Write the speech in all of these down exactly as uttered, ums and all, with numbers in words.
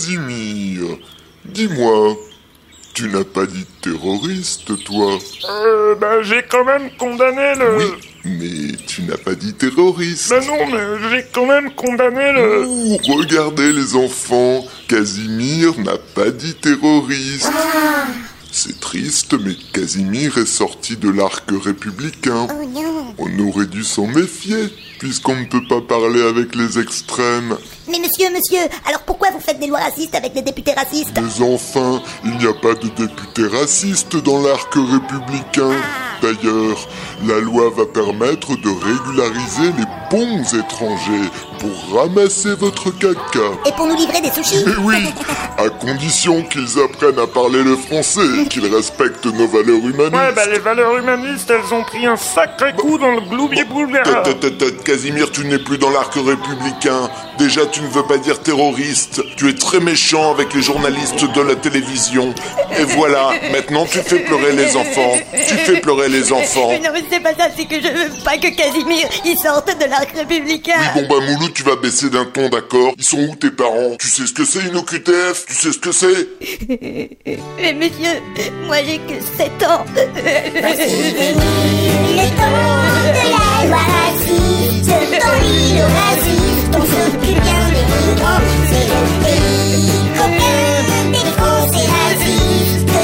Casimir, dis-moi, tu n'as pas dit terroriste, toi? Euh, bah j'ai quand même condamné le... Oui, mais tu n'as pas dit terroriste. Bah non, mais j'ai quand même condamné le... Ouh, regardez les enfants, Casimir n'a pas dit terroriste. Ah. C'est triste, mais Casimir est sorti de l'arc républicain. Oh non. On aurait dû s'en méfier, puisqu'on ne peut pas parler avec les extrêmes. Mais monsieur, monsieur, alors pourquoi vous faites des lois racistes avec des députés racistes? Mais enfin, il n'y a pas de députés racistes dans l'arc républicain. D'ailleurs, la loi va permettre de régulariser les bons étrangers pour ramasser votre caca. Et pour nous livrer des sushis? Mais oui, à condition qu'ils apprennent à parler le français et qu'ils respectent nos valeurs humanistes. Ouais, bah les valeurs humanistes, elles ont pris un sacré coup dans le gloubier-boulbera. Casimir, tu n'es plus dans l'arc républicain. Déjà, tu ne veux pas dire terroriste. Tu es très méchant avec les journalistes de la télévision. Et voilà, maintenant tu fais pleurer les enfants. Tu fais pleurer les enfants. Mais non, mais c'est pas ça, c'est que je veux pas que Casimir, il sorte de l'arc républicain. Oui, bon bah Moulou, tu vas baisser d'un ton, d'accord? Ils sont où tes parents? Tu sais ce que c'est une O Q T F? Tu sais ce que c'est? Mais monsieur, moi j'ai que sept ans. Voici venu le temps de la loi raciste. Dans l'île raciste, on s'occupe bien des migrants. C'est le pays copain des Français racistes.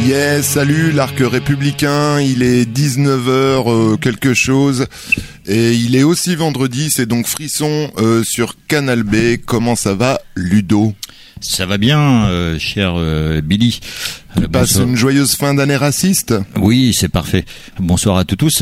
Yeah, salut l'arc républicain, il est dix-neuf heures euh, quelque chose et il est aussi vendredi, c'est donc Frisson euh, sur Canal B. Comment ça va, Ludo ? Ça va bien, euh, cher euh, Billy. Tu euh, passes une joyeuse fin d'année raciste ? Oui, c'est parfait. Bonsoir à tous tous.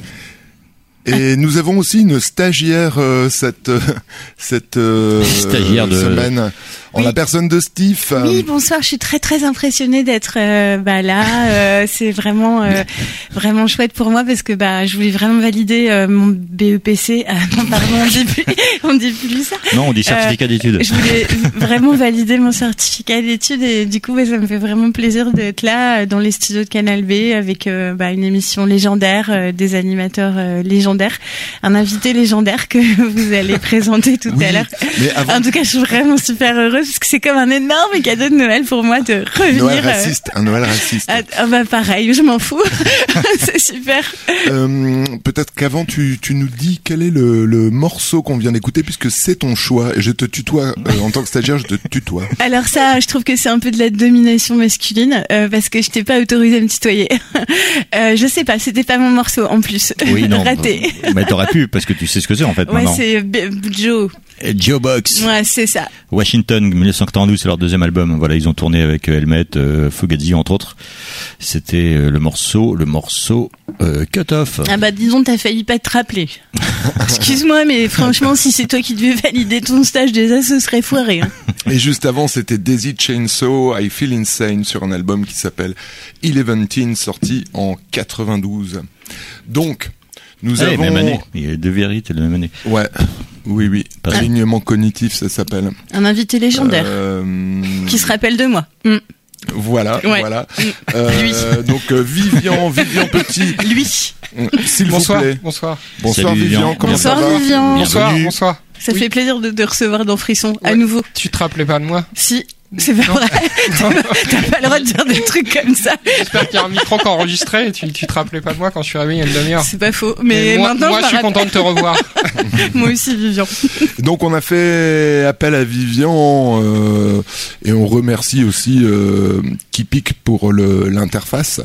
Et nous avons aussi une stagiaire euh, cette euh, cette euh, stagiaire de... semaine en oui. la personne de Steve. Oui, bonsoir. Je suis très très impressionnée d'être euh, bah là. Euh, c'est vraiment euh, vraiment chouette pour moi parce que bah je voulais vraiment valider euh, mon B E P C. Ah, non, pardon, on dit plus, on dit plus ça. Non, on dit certificat euh, d'études. Je voulais vraiment valider mon certificat d'études et du coup, bah, ça me fait vraiment plaisir d'être là dans les studios de Canal B avec euh, bah, une émission légendaire, euh, des animateurs euh, légendaires, un invité légendaire que vous allez présenter tout oui, à l'heure. Avant... En tout cas, je suis vraiment super heureuse parce que c'est comme un énorme cadeau de Noël pour moi de revenir. Noël raciste, euh... un Noël raciste. Ah, ah bah pareil, je m'en fous. C'est super. Euh, peut-être qu'avant tu tu nous dis quel est le, le morceau qu'on vient d'écouter puisque c'est ton choix et je te tutoie euh, en tant que stagiaire, je te tutoie. Alors ça, je trouve que c'est un peu de la domination masculine euh, parce que je t'ai pas autorisé à me tutoyer. euh, je sais pas, c'était pas mon morceau en plus. Oui, non. Raté. Mais t'aurais pu parce que tu sais ce que c'est en fait. Ouais, maintenant. c'est B- Joe. Joe Box. Ouais, c'est ça. Washington, dix-neuf cent quatre-vingt-douze, c'est leur deuxième album. Voilà, ils ont tourné avec Helmet, euh, Fugazi entre autres. C'était euh, le morceau, le morceau euh, Cut Off. Ah bah disons, t'as failli pas te rappeler. Excuse-moi, mais franchement, si c'est toi qui devais valider ton stage déjà, ce serait foiré. Hein. Et juste avant, c'était Daisy Chainsaw, I Feel Insane, sur un album qui s'appelle Eleven Teen, sorti en quatre-vingt-douze. Donc, nous ah, avons... Même année. Il y a deux vérités de la même année. Ouais. Oui, oui. Pas Alignement cognitif, ça s'appelle. Un invité légendaire. Euh... Qui se rappelle de moi. Mm. Voilà, ouais. voilà. Euh, Lui. Donc euh, Vivian, Vivian Petit. Lui. S'il bonsoir, vous plaît. Bonsoir. Bonsoir Salut, Vivian. Vivian. Comment bonsoir, ça va Vivian. Bonsoir, bonsoir. Ça oui. fait plaisir de te recevoir dans Frisson ouais. à nouveau. Tu te rappelais pas de moi ? Si. C'est pas non. vrai. T'as pas le droit de dire des trucs comme ça. J'espère qu'il y a un micro qui enregistrait et tu, tu te rappelais pas de moi quand je suis arrivé il y a une demi-heure. C'est pas faux. Mais, mais moi, maintenant, moi je, je suis content de te revoir. Moi aussi, Vivian. Donc on a fait appel à Vivian euh, et on remercie aussi euh, Kipik pour le, l'interface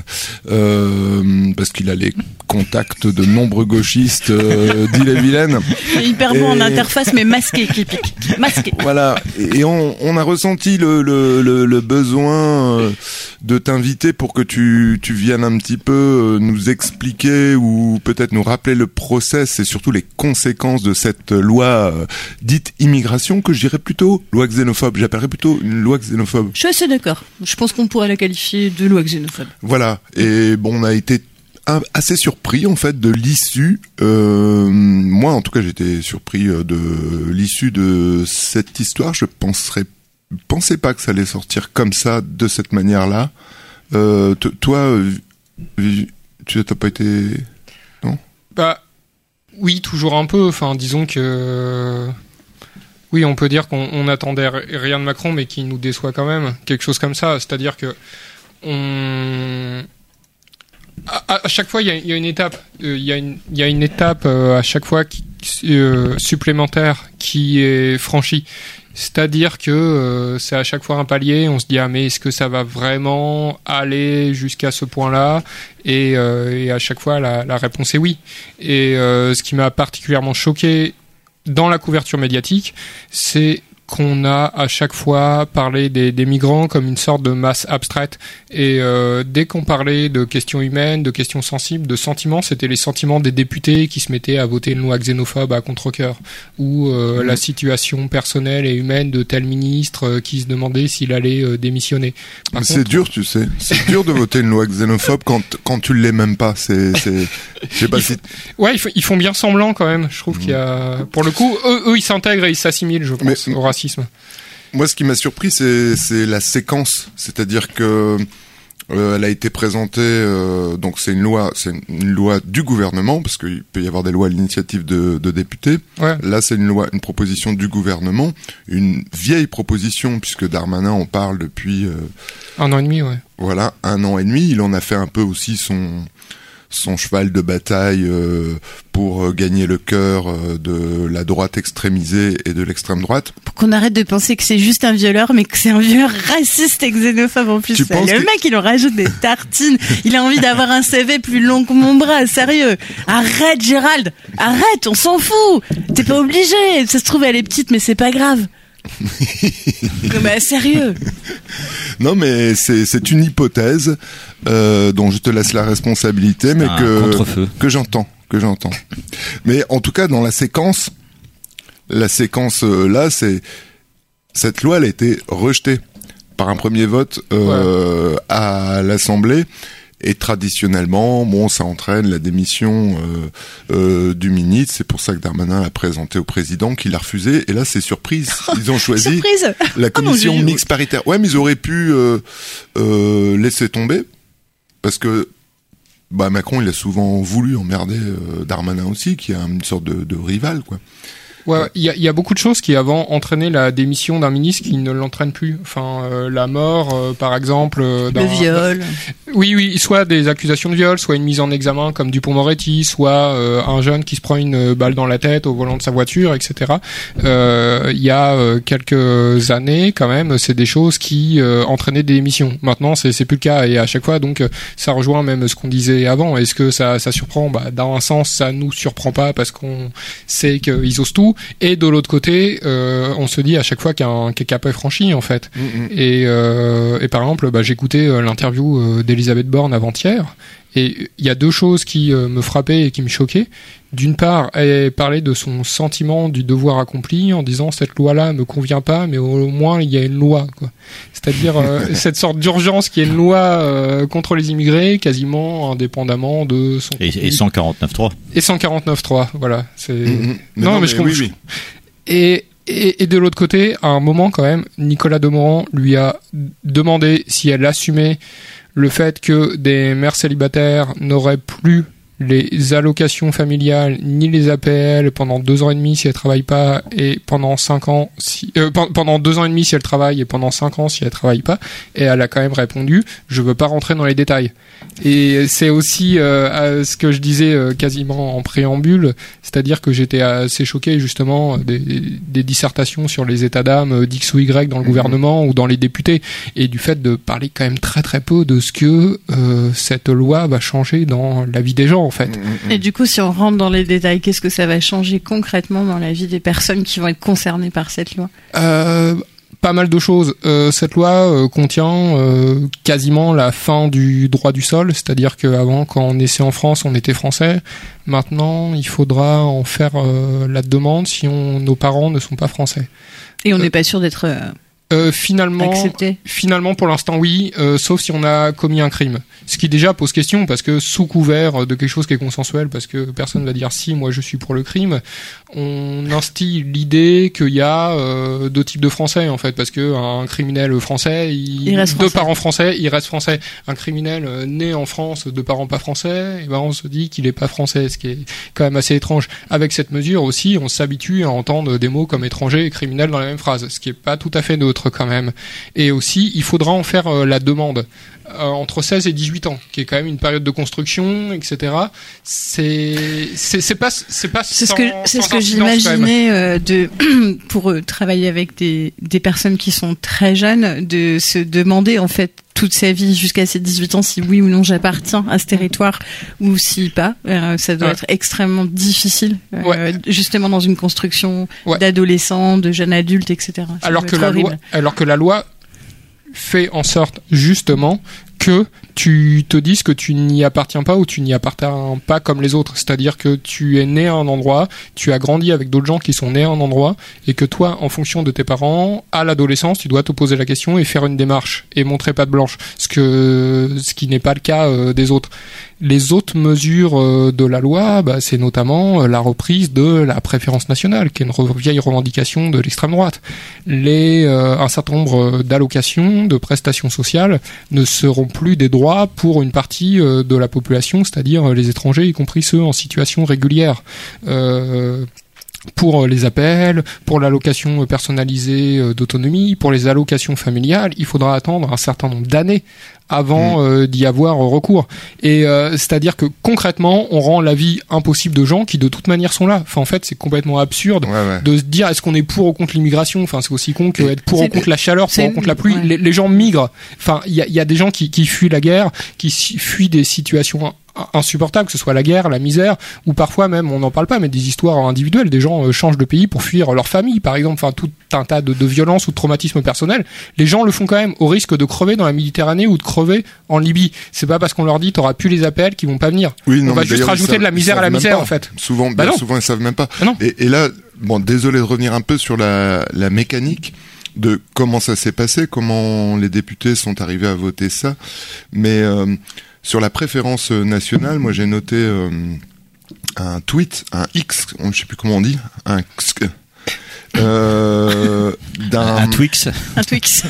euh, parce qu'il a les contacts de nombreux gauchistes euh, d'Ille-et-Vilaine. C'est hyper bon et... en interface mais masqué, Kipik. Masqué. Voilà. Et on, on a ressenti le, le, le, le besoin de t'inviter pour que tu, tu viennes un petit peu nous expliquer ou peut-être nous rappeler le process et surtout les conséquences de cette loi dite immigration, que je dirais plutôt loi xénophobe. J'appellerais plutôt une loi xénophobe. Je suis assez d'accord. Je pense qu'on pourrait la qualifier de loi xénophobe. Voilà. Et bon, on a été assez surpris en fait de l'issue. Euh, moi, en tout cas, j'étais surpris de l'issue de cette histoire. Je penserais, pensais pas que ça allait sortir comme ça, de cette manière-là. Euh, t- toi, tu n'as pas été, non ? Bah, oui, toujours un peu. Enfin, disons que, oui, on peut dire qu'on on attendait rien de Macron, mais qu'il nous déçoit quand même. Quelque chose comme ça. C'est-à-dire que on À, à chaque fois, il y a, y a une étape. Il euh, y a une, il y a une étape euh, à chaque fois qui, euh, supplémentaire qui est franchie. C'est-à-dire que euh, c'est à chaque fois un palier. On se dit ah mais est-ce que ça va vraiment aller jusqu'à ce point-là ? Et, euh, et à chaque fois la, la réponse est oui. Et euh, ce qui m'a particulièrement choqué dans la couverture médiatique, c'est qu'on a à chaque fois parlé des, des migrants comme une sorte de masse abstraite. Et euh, dès qu'on parlait de questions humaines, de questions sensibles, de sentiments, c'était les sentiments des députés qui se mettaient à voter une loi xénophobe à contre-cœur. Ou euh, mmh. la situation personnelle et humaine de tel ministre euh, qui se demandait s'il allait euh, démissionner. Par contre, c'est dur, tu sais. C'est dur de voter une loi xénophobe quand, quand tu l'es même pas. C'est, c'est... Je sais pas si... Ouais, ils, f- ils font bien semblant quand même. Je trouve mmh. qu'il y a... Pour le coup, eux, eux ils s'intègrent et ils s'assimilent, je pense, Mais... au racisme. Moi, ce qui m'a surpris, c'est, c'est la séquence. C'est-à-dire que euh, elle a été présentée. Euh, donc, c'est une loi, c'est une loi du gouvernement, parce qu'il peut y avoir des lois à l'initiative de, de députés. Ouais. Là, c'est une loi, une proposition du gouvernement, une vieille proposition, puisque Darmanin en parle depuis euh, un an et demi. Ouais. Voilà, un an et demi. Il en a fait un peu aussi son son cheval de bataille euh, pour euh, gagner le cœur euh, de la droite extrémisée et de l'extrême droite. Pour qu'on arrête de penser que c'est juste un violeur, mais que c'est un violeur raciste et xénophobe en plus. Tu Le penses que- mec, il en rajoute des tartines. Il a envie d'avoir un C V plus long que mon bras, sérieux. Arrête, Gérald. Arrête, on s'en fout. T'es pas obligé. Ça se trouve, elle est petite, mais c'est pas grave. Non, bah, sérieux. Non, mais c'est c'est une hypothèse euh, dont je te laisse la responsabilité, mais un que contre-feu. que j'entends, que j'entends. Mais en tout cas, dans la séquence, la séquence euh, là, c'est cette loi, elle a été rejetée par un premier vote euh, à l'Assemblée. Et traditionnellement, bon, ça entraîne la démission euh, euh, du ministre. C'est pour ça que Darmanin l'a présenté au président, qui l'a refusé. Et là, c'est surprise. Ils ont choisi Surprise. la Oh mon commission Dieu. mixte paritaire. Ouais, mais ils auraient pu euh, euh, laisser tomber, parce que bah Macron, il a souvent voulu emmerder euh, Darmanin aussi, qui est une sorte de, de rival, quoi. Ouais, il y a, il y a beaucoup de choses qui avant entraînaient la démission d'un ministre qui ne l'entraînent plus. Enfin, euh, la mort, euh, par exemple. euh, d'un- Le viol. Oui, oui, soit des accusations de viol, soit une mise en examen comme Dupond-Moretti, soit euh, un jeune qui se prend une balle dans la tête au volant de sa voiture, et cetera. Euh, Il y a euh, quelques années, quand même, c'est des choses qui euh, entraînaient des démissions. Maintenant, c'est c'est plus le cas, et à chaque fois, donc, euh, ça rejoint même ce qu'on disait avant. Est-ce que ça, ça surprend ? Bah, dans un sens, ça nous surprend pas parce qu'on sait qu'ils osent tout, et de l'autre côté, euh, on se dit à chaque fois qu'un qu'un cap est franchi, en fait. Mm-mm. Et, euh, et par exemple, bah, j'ai écouté euh, l'interview euh, d'Elisabeth Borne avant-hier, et il y a deux choses qui euh, me frappaient et qui me choquaient. D'une part, elle parlait de son sentiment du devoir accompli en disant cette loi-là me convient pas, mais au moins il y a une loi, quoi. C'est-à-dire euh, cette sorte d'urgence qui est une loi euh, contre les immigrés, quasiment indépendamment de son Et, et cent quarante-neuf trois. et cent quarante-neuf trois, voilà. C'est Mm-mm. Mais non, mais je comprends. oui, oui. Et, et, et de l'autre côté, à un moment quand même, Nicolas Demorand lui a demandé si elle assumait le fait que des mères célibataires n'auraient plus les allocations familiales ni les A P L pendant deux ans et demi si elles travaillent pas, et pendant cinq ans si euh, pe- pendant deux ans et demi si elles travaillent, et pendant cinq ans si elles travaillent pas. Et elle a quand même répondu je veux pas rentrer dans les détails. Et c'est aussi euh, à ce que je disais euh, quasiment en préambule, c'est-à-dire que j'étais assez choqué justement des, des dissertations sur les états d'âme euh, d'X ou Y dans le gouvernement ou dans les députés, et du fait de parler quand même très très peu de ce que euh, cette loi va changer dans la vie des gens, en fait. Et du coup, si on rentre dans les détails, qu'est-ce que ça va changer concrètement dans la vie des personnes qui vont être concernées par cette loi ? Euh, pas mal de choses. Euh, cette loi euh, contient euh, quasiment la fin du droit du sol, c'est-à-dire qu'avant, quand on naissait en France, on était français. Maintenant, il faudra en faire euh, la demande si on, nos parents ne sont pas français. Et on n'est pas sûr d'être euh, Euh, finalement, accepté. finalement, pour l'instant, oui, euh, sauf si on a commis un crime. Ce qui déjà pose question, parce que sous couvert de quelque chose qui est consensuel, parce que personne va dire si, moi je suis pour le crime, on instille l'idée qu'il y a euh, deux types de Français, en fait, parce que un criminel français, il, Il reste deux français. parents français, il reste français. Un criminel euh, né en France, deux parents pas français, et ben on se dit qu'il est pas français, ce qui est quand même assez étrange. Avec cette mesure aussi, on s'habitue à entendre des mots comme étranger et criminel dans la même phrase, ce qui est pas tout à fait neutre quand même. Et aussi, il faudra en faire euh, la demande euh, entre seize et dix-huit ans, qui est quand même une période de construction, et cetera. C'est c'est c'est pas c'est pas C'est ce sans- que c'est sans ce que incidence, quand même. j'imaginais euh, de pour euh, travailler avec des des personnes qui sont très jeunes, de se demander en fait toute sa vie jusqu'à ses dix-huit ans si oui ou non j'appartiens à ce territoire ou si pas. Euh, ça doit Ouais. être extrêmement difficile, euh, Ouais. justement dans une construction Ouais. d'adolescents, de jeunes adultes, et cetera. Ça Alors doit que être la horrible. loi, alors que la loi fait en sorte justement que tu te dises que tu n'y appartiens pas ou tu n'y appartiens pas comme les autres. C'est-à-dire que tu es né à un endroit, tu as grandi avec d'autres gens qui sont nés à un endroit, et que toi, en fonction de tes parents, à l'adolescence, tu dois te poser la question et faire une démarche et montrer patte blanche. Ce que, ce qui n'est pas le cas euh, des autres. Les autres mesures euh, de la loi, bah, c'est notamment euh, la reprise de la préférence nationale, qui est une re- vieille revendication de l'extrême droite. Les, euh, un certain nombre d'allocations, de prestations sociales ne seront plus des droits pour une partie euh, de la population, c'est-à-dire les étrangers, y compris ceux en situation régulière. Euh, pour les A P L, pour l'allocation personnalisée d'autonomie, pour les allocations familiales, il faudra attendre un certain nombre d'années avant euh, d'y avoir recours. Et euh, c'est-à-dire que concrètement, on rend la vie impossible de gens qui de toute manière sont là. Enfin, en fait, c'est complètement absurde ouais, ouais. de se dire est-ce qu'on est pour ou contre l'immigration. Enfin, c'est aussi con que être pour ou contre la chaleur, pour ou contre la pluie. Ouais. Les, les gens migrent. Enfin, il y a, y a des gens qui, qui fuient la guerre, qui fuient des situations insupportables, que ce soit la guerre, la misère, ou parfois même, on n'en parle pas, mais des histoires individuelles. Des gens euh, changent de pays pour fuir leur famille, par exemple. Enfin, tout un tas de, de violences ou de traumatismes personnels. Les gens le font quand même au risque de crever dans la Méditerranée ou de crever en Libye. C'est pas parce qu'on leur dit t'auras plus les A P L qu'ils vont pas venir. Oui, non, on va juste rajouter savent, de la misère à la misère, en fait. Souvent, bah bien non. souvent, ils savent même pas. Ah non. Et, et là, bon, désolé de revenir un peu sur la, la mécanique de comment ça s'est passé, comment les députés sont arrivés à voter ça. Mais euh, sur la préférence nationale, moi j'ai noté euh, un tweet, un X, je sais plus comment on dit, un X, euh, d'un un Twix, un Twix,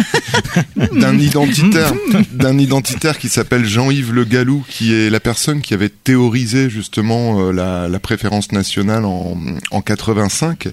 d'un identitaire, d'un identitaire qui s'appelle Jean-Yves Le Gallou, qui est la personne qui avait théorisé justement euh, la, la préférence nationale en, en quatre-vingt-cinq.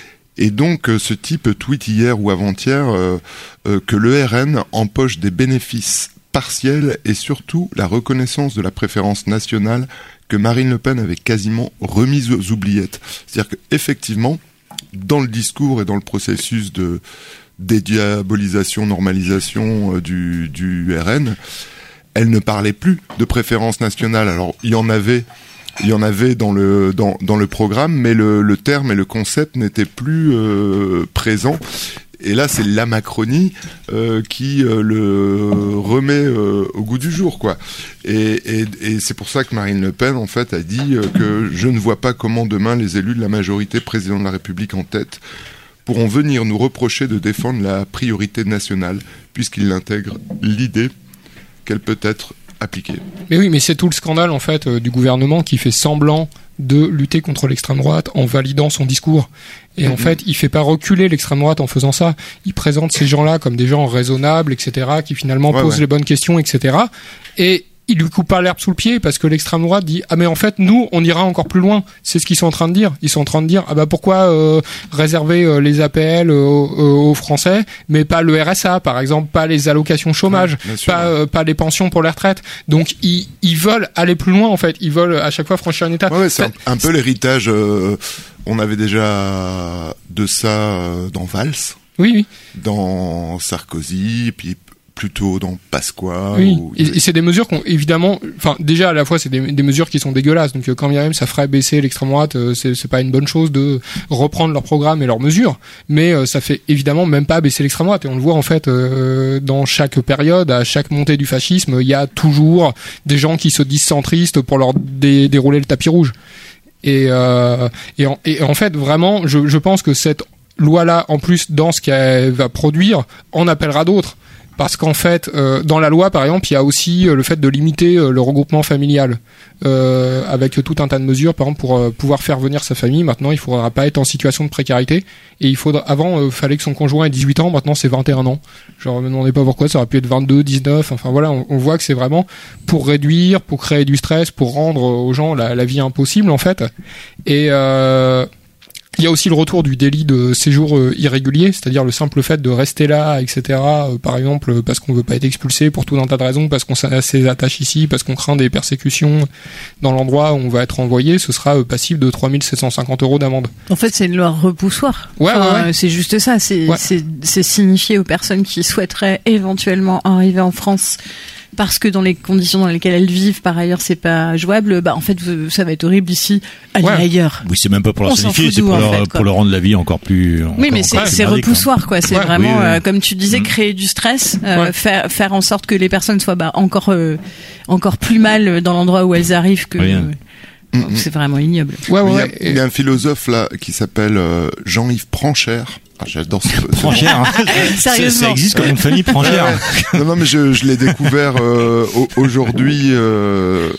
Et donc, euh, ce type tweet hier ou avant-hier euh, euh, que l'E R N empoche des bénéfices partiels et surtout la reconnaissance de la préférence nationale que Marine Le Pen avait quasiment remise aux oubliettes. C'est-à-dire qu'effectivement, dans le discours et dans le processus de dédiabolisation, normalisation euh, du, du R N, elle ne parlait plus de préférence nationale. Alors, il y en avait... Il y en avait dans le dans dans le programme, mais le le terme et le concept n'étaient plus euh, présents. Et là, c'est la Macronie euh, qui euh, le remet euh, au goût du jour, quoi. Et, et et c'est pour ça que Marine Le Pen, en fait, a dit euh, que je ne vois pas comment demain les élus de la majorité, président de la République en tête, pourront venir nous reprocher de défendre la priorité nationale, puisqu'ils intègrent l'idée qu'elle peut être appliquée. Mais oui, mais c'est tout le scandale en fait euh, du gouvernement qui fait semblant de lutter contre l'extrême droite en validant son discours. Et mmh. en fait, il fait pas reculer l'extrême droite en faisant ça. Il présente ces gens-là comme des gens raisonnables, et cetera, qui finalement ouais, posent ouais. les bonnes questions, et cetera. Et il lui coupe pas l'herbe sous le pied parce que l'extrême droite dit ah mais en fait nous on ira encore plus loin. C'est ce qu'ils sont en train de dire. Ils sont en train de dire ah bah pourquoi euh, réserver euh, les A P L euh, aux, aux Français mais pas le R S A par exemple, pas les allocations chômage, ouais, pas euh, pas les pensions pour les retraites. Donc ils ils veulent aller plus loin en fait. Ils veulent à chaque fois franchir un état. Ouais, ouais, c'est un, un peu l'héritage. Euh, on avait déjà de ça euh, dans Valls. Oui oui. Dans Sarkozy puis plutôt dans Pasqua. Oui, ou... et, et c'est des mesures qu'on évidemment, enfin déjà à la fois c'est des, des mesures qui sont dégueulasses. Donc quand bien même ça ferait baisser l'extrême droite, euh, c'est, c'est pas une bonne chose de reprendre leur programme et leurs mesures, mais euh, ça fait évidemment même pas baisser l'extrême droite. Et on le voit en fait euh, dans chaque période, à chaque montée du fascisme, il y a toujours des gens qui se disent centristes pour leur dé- dérouler le tapis rouge. Et, euh, et, en, et en fait vraiment, je, je pense que cette loi-là, en plus dans ce qu'elle va produire, en appellera d'autres. Parce qu'en fait, euh, dans la loi, par exemple, il y a aussi euh, le fait de limiter euh, le regroupement familial, euh, avec tout un tas de mesures, par exemple, pour euh, pouvoir faire venir sa famille. Maintenant, il ne faudra pas être en situation de précarité. Et il faudra, avant, il euh, fallait que son conjoint ait dix-huit ans. Maintenant, c'est vingt et un ans. Je ne me demandais pas pourquoi. Ça aurait pu être vingt-deux, dix-neuf. Enfin voilà, on, on voit que c'est vraiment pour réduire, pour créer du stress, pour rendre aux gens la, la vie impossible, en fait. Et euh, il y a aussi le retour du délit de séjour euh, irrégulier, c'est-à-dire le simple fait de rester là, et cetera. Euh, par exemple, parce qu'on veut pas être expulsé pour tout un tas de raisons, parce qu'on s'attache ici, parce qu'on craint des persécutions dans l'endroit où on va être envoyé, ce sera euh, passible de trois mille sept cent cinquante euros d'amende. En fait, c'est une loi repoussoir. Ouais, enfin, ouais, ouais. C'est juste ça. C'est, ouais. c'est, c'est signifier aux personnes qui souhaiteraient éventuellement arriver en France, parce que dans les conditions dans lesquelles elles vivent, par ailleurs, c'est pas jouable. Bah, en fait, ça va être horrible ici. Allez ouais. ailleurs. Oui, c'est même pas pour leur signifier, c'est pour leur, fait, pour leur rendre la vie encore plus. Encore, oui, mais c'est, c'est repoussoir, quoi. C'est ouais. vraiment, oui, oui. Euh, comme tu disais, mmh. créer du stress, euh, ouais. faire faire en sorte que les personnes soient bah, encore euh, encore plus mal dans l'endroit où elles arrivent que. Oui, hein. euh, mmh. C'est vraiment ignoble. Ouais, ouais, il, y a, ouais. il y a un philosophe là qui s'appelle euh, Jean-Yves Pranchère. Ah, j'adore ce Pranchère. Hein. Sérieusement. Ça existe comme une famille Pranchère. non, non, mais je, je l'ai découvert euh, aujourd'hui euh,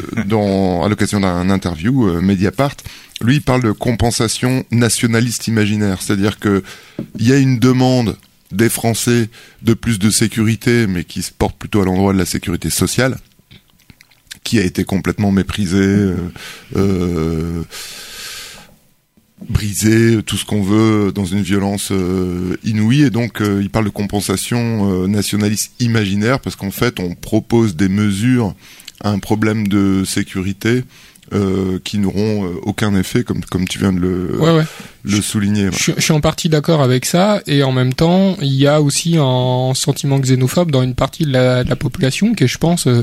dans à l'occasion d'un interview euh, Mediapart. Lui, il parle de compensation nationaliste imaginaire, c'est-à-dire que il y a une demande des Français de plus de sécurité, mais qui se porte plutôt à l'endroit de la sécurité sociale, qui a été complètement méprisée. Euh, euh, briser tout ce qu'on veut dans une violence euh, inouïe, et donc euh, il parle de compensation euh, nationaliste imaginaire, parce qu'en fait on propose des mesures à un problème de sécurité euh, qui n'auront euh, aucun effet, comme comme tu viens de le, ouais, ouais. le je, souligner. Ouais. Je, je suis en partie d'accord avec ça, et en même temps il y a aussi un sentiment xénophobe dans une partie de la, de la population qui est, je pense, euh,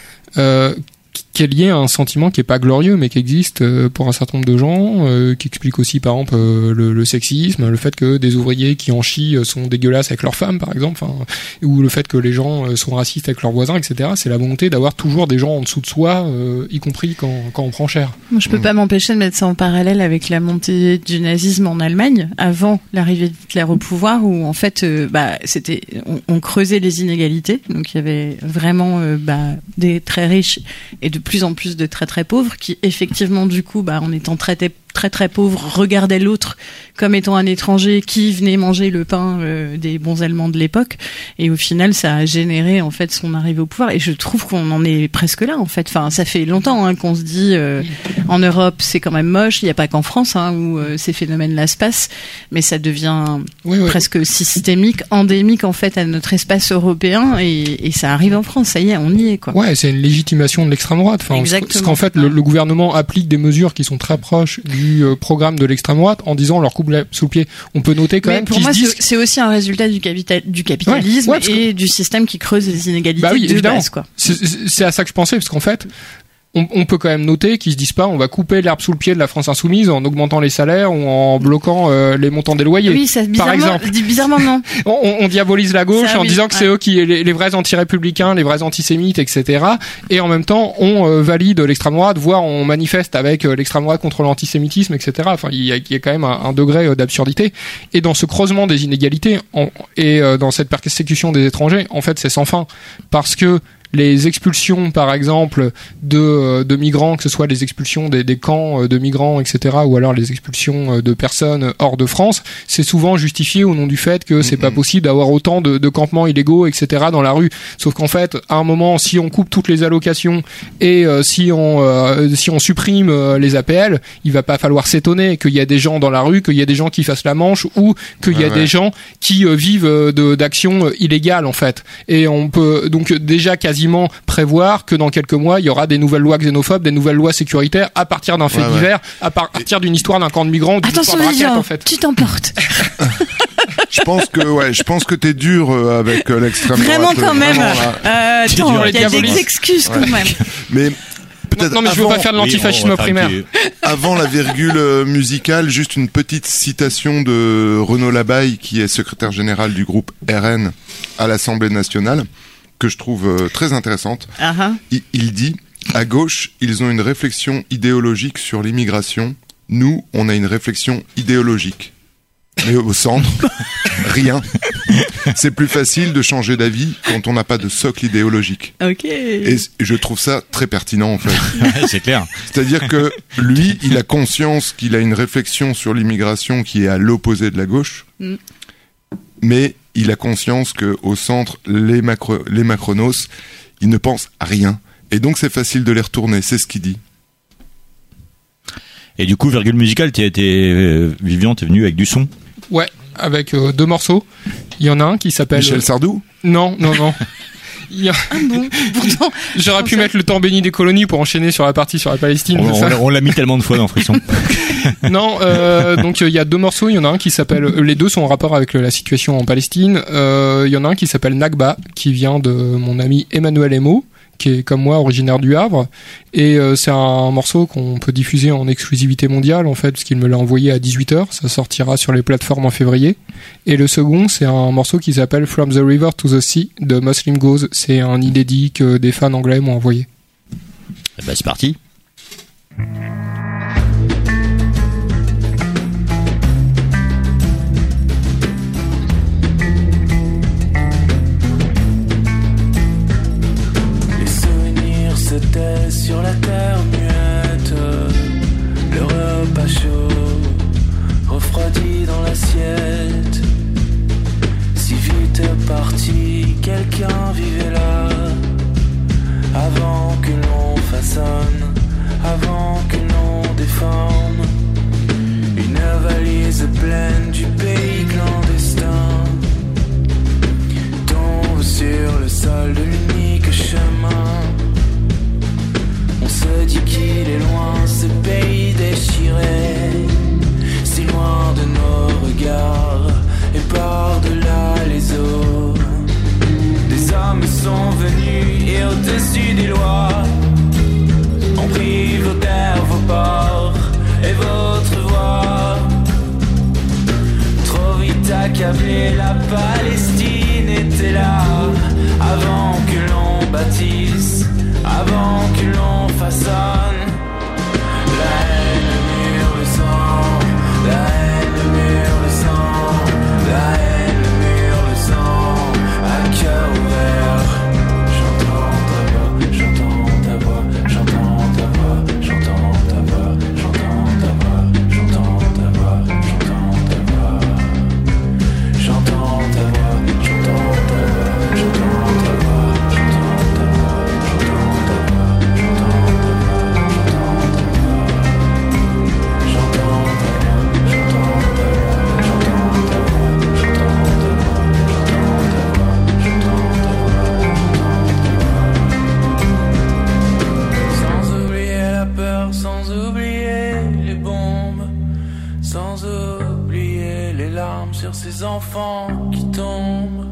euh, qui est lié à un sentiment qui est pas glorieux, mais qui existe euh, pour un certain nombre de gens, euh, qui explique aussi par exemple euh, le, le sexisme, le fait que des ouvriers qui en chient sont dégueulasses avec leurs femmes, par exemple, ou le fait que les gens euh, sont racistes avec leurs voisins, et cetera. C'est la volonté d'avoir toujours des gens en dessous de soi, euh, y compris quand, quand on prend cher. Moi, je peux mmh. pas m'empêcher de mettre ça en parallèle avec la montée du nazisme en Allemagne, avant l'arrivée de Hitler au pouvoir, où en fait, euh, bah, c'était, on, on creusait les inégalités, donc il y avait vraiment euh, bah, des très riches et de plus en plus de très très pauvres qui effectivement du coup bah en étant très très très pauvres regardaient l'autre comme étant un étranger qui venait manger le pain euh, des bons Allemands de l'époque, et au final ça a généré en fait son arrivée au pouvoir, et je trouve qu'on en est presque là en fait. Enfin ça fait longtemps hein, qu'on se dit euh, en Europe c'est quand même moche, il n'y a pas qu'en France hein, où euh, ces phénomènes là se passent, mais ça devient oui, oui. presque systémique, endémique en fait à notre espace européen, et, et ça arrive en France, ça y est, on y est quoi. Ouais, c'est une légitimation de l'extrême droite. Enfin, exactement. Parce qu'en fait le, le gouvernement applique des mesures qui sont très proches du programme de l'extrême droite en disant on leur coupe sous le pied. On peut noter quand mais même pour qu'ils moi se disent... c'est aussi un résultat du, capital, du capitalisme ouais, ouais, et que... du système qui creuse les inégalités bah oui, de évidemment. base quoi. C'est, c'est à ça que je pensais, parce qu'en fait On, on peut quand même noter qu'ils se disent pas on va couper l'herbe sous le pied de la France insoumise en augmentant les salaires ou en bloquant euh, les montants des loyers. Oui, ça, par exemple. Bizarrement non. on, on diabolise la gauche ça, en oui, disant que ouais. c'est eux qui les, les vrais anti-républicains, les vrais antisémites, et cetera. Et en même temps, on euh, valide l'extrême droite, voire on manifeste avec euh, l'extrême droite contre l'antisémitisme, et cetera. Enfin, il y a, il y a quand même un, un degré euh, d'absurdité. Et dans ce creusement des inégalités en, et euh, dans cette persécution des étrangers, en fait, c'est sans fin, parce que les expulsions, par exemple, de, de migrants, que ce soit les expulsions des, des camps de migrants, et cetera, ou alors les expulsions de personnes hors de France, c'est souvent justifié au nom du fait que c'est mmh. pas possible d'avoir autant de, de campements illégaux, et cetera, dans la rue. Sauf qu'en fait, à un moment, si on coupe toutes les allocations et euh, si on euh, si on supprime euh, les A P L, il va pas falloir s'étonner qu'il y a des gens dans la rue, qu'il y a des gens qui fassent la manche, ou qu'il y a ouais, des ouais. gens qui euh, vivent de, d'actions illégales, en fait. Et on peut donc déjà quasi prévoir que dans quelques mois il y aura des nouvelles lois xénophobes, des nouvelles lois sécuritaires à partir d'un fait ouais, divers, ouais. à partir d'une histoire d'un camp de migrants, d'une attention histoire de raquette, gens, en fait. Tu t'emportes. Je pense que ouais, je pense que t'es dur avec euh, l'extrême vraiment droite. Quand même. Vraiment, euh, attends, il y a des excuses ouais. quand même. Mais peut-être non, non mais avant, je veux pas faire de l'antifascisme oui, primaire. Avant la virgule musicale, juste une petite citation de Renaud Labaille, qui est secrétaire général du groupe R N à l'Assemblée nationale, que je trouve euh, très intéressante. Uh-huh. Il, il dit « À gauche, ils ont une réflexion idéologique sur l'immigration. Nous, on a une réflexion idéologique. Mais au centre, rien. C'est plus facile de changer d'avis quand on n'a pas de socle idéologique. » Ok. Et je trouve ça très pertinent, en fait. Ouais, c'est clair. C'est-à-dire que lui, il a conscience qu'il a une réflexion sur l'immigration qui est à l'opposé de la gauche. Mm. Mais il a conscience que au centre, les, macro, les macronos, ils ne pensent à rien. Et donc, c'est facile de les retourner. C'est ce qu'il dit. Et du coup, virgule musicale, t'es, t'es, euh, Vivian, t'es venu avec du son? Ouais, avec euh, deux morceaux. Il y en a un qui s'appelle... Michel Sardou? Non, non, non. Il y a... Ah bon, pourtant, j'aurais pu mettre le temps béni des colonies pour enchaîner sur la partie sur la Palestine. On, on, on l'a mis tellement de fois dans Frisson. Non, euh, donc il y a deux morceaux. Il y en a un qui s'appelle. Les deux sont en rapport avec la situation en Palestine. Euh, il y en a un qui s'appelle Nakba, qui vient de mon ami Emmanuel Emo, qui est comme moi originaire du Havre, et euh, c'est un morceau qu'on peut diffuser en exclusivité mondiale en fait, parce qu'il me l'a envoyé à dix-huit heures, ça sortira sur les plateformes en février. Et le second, c'est un morceau qui s'appelle From the River to the Sea de Muslim Goes, c'est un inédit que des fans anglais m'ont envoyé. Bah c'est parti. Sur la terre muette, le repas chaud, refroidi dans l'assiette. Si vite parti, quelqu'un vivait là, avant que l'on façonne, avant que l'on par-delà les eaux. Des hommes sont venus et au-dessus des lois ont pris vos terres, vos ports et votre voix. Trop vite accablé, la Palestine était là. Avant que l'on bâtisse, avant que l'on façonne. La haine mure le sang, la haine mure le sang, la haine mure le sang, à cœur ouvert. J'entends ta voix, j'entends ta voix, j'entends ta voix, j'entends ta voix, j'entends ta voix, j'entends ta voix, j'entends ta voix, j'entends ta voix, j'entends ta voix, j'entends ta voix, j'entends ta voix, j'entends ta voix, j'entends ta sur ces enfants qui tombent.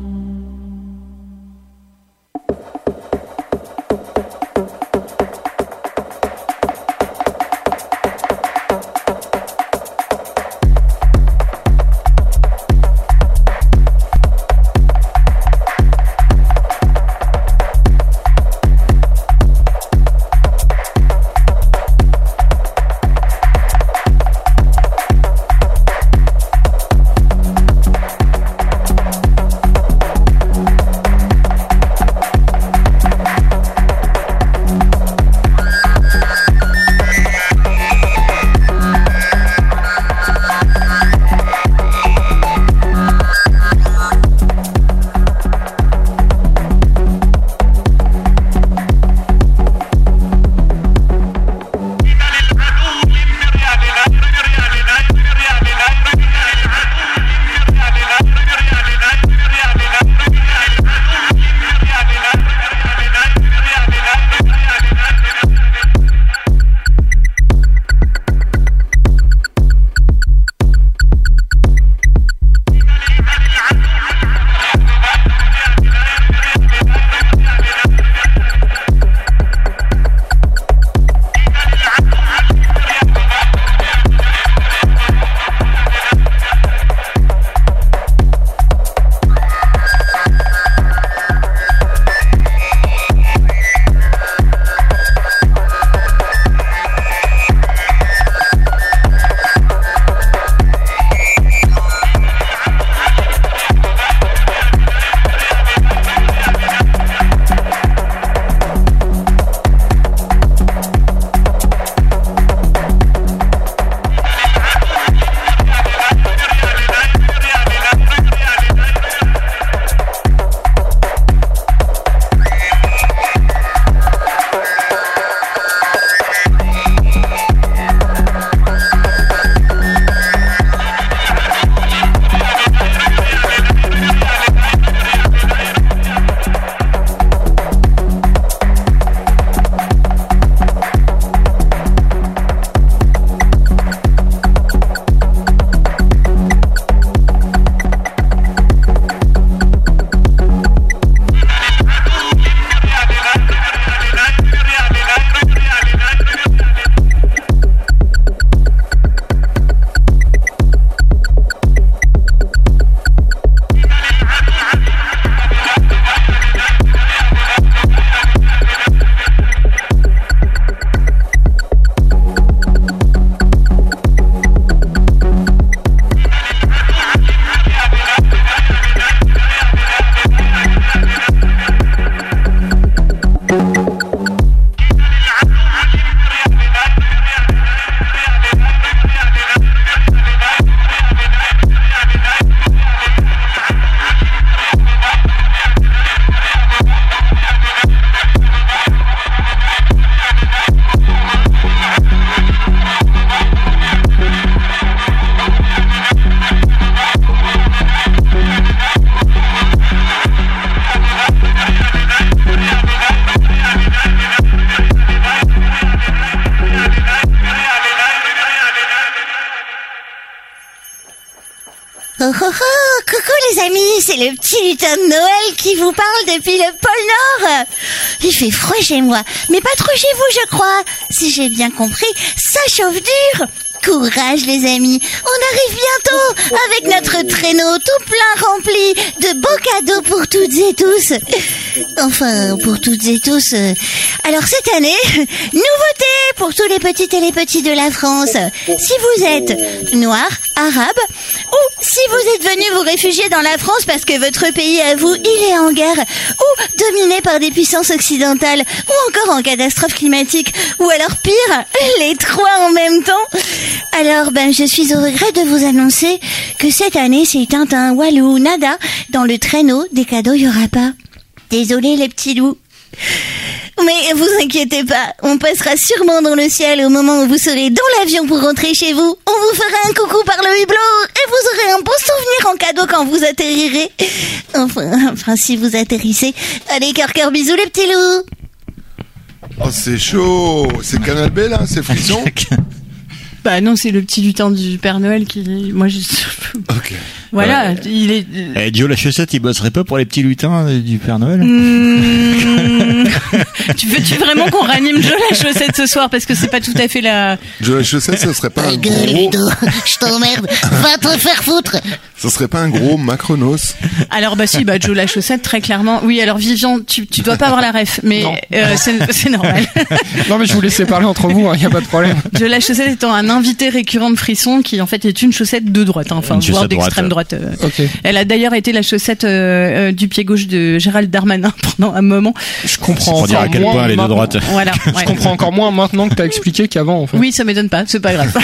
Oh oh oh, coucou les amis, c'est le petit lutin de Noël qui vous parle depuis le pôle Nord. Il fait froid chez moi, mais pas trop chez vous je crois. Si j'ai bien compris, ça chauffe dur. Courage les amis, on arrive bientôt avec notre traîneau tout plein rempli de beaux cadeaux pour toutes et tous. Enfin, pour toutes et tous. Alors cette année, nouveauté pour tous les petites et les petits de la France. Si vous êtes noir, arabe, ou si vous êtes venu vous réfugier dans la France parce que votre pays à vous, il est en guerre, ou dominé par des puissances occidentales, ou encore en catastrophe climatique, ou alors pire, les trois en même temps. Alors, ben, je suis au regret de vous annoncer que cette année, c'est Tintin, Walou, nada. Dans le traîneau, des cadeaux, il y aura pas. Désolé, les petits loups. Mais vous inquiétez pas, on passera sûrement dans le ciel au moment où vous serez dans l'avion pour rentrer chez vous. On vous fera un coucou par le hublot et vous aurez un beau souvenir en cadeau quand vous atterrirez. Enfin, enfin, si vous atterrissez. Allez, cœur, cœur, bisous, les petits loups. Oh, c'est chaud. C'est Canal B, là, c'est Frisson. Bah non, c'est le petit lutin du Père Noël qui... Moi, je... Ok. Voilà, ouais. il est... Eh, Joe la chaussette, il bosserait pas pour les petits lutins du Père Noël? Mmh... tu veux-tu vraiment qu'on ranime Joe la chaussette ce soir? Parce que c'est pas tout à fait la... Joe la chaussette, ce serait pas un gueule, gros... Ludo, je t'emmerde, va te faire foutre. Ce serait pas un gros Macronos? Alors bah si, bah Joe la chaussette, très clairement. Oui, alors Vivian, tu, tu dois pas avoir la ref, mais euh, c'est, c'est normal. Non mais je vous laissais parler entre vous, il hein, y a pas de problème. Joe la chaussette étant un invité récurrent de Frisson, qui en fait est une chaussette de droite, hein, enfin voire d'extrême droite. droite euh. Okay. Elle a d'ailleurs été la chaussette euh, euh, du pied gauche de Gérald Darmanin pendant un moment. Je comprends pour dire à quel point elle est de droite. Voilà. Je Ouais. comprends encore moins maintenant que t'as expliqué qu'avant. En fait. Oui, ça m'étonne pas, c'est pas grave.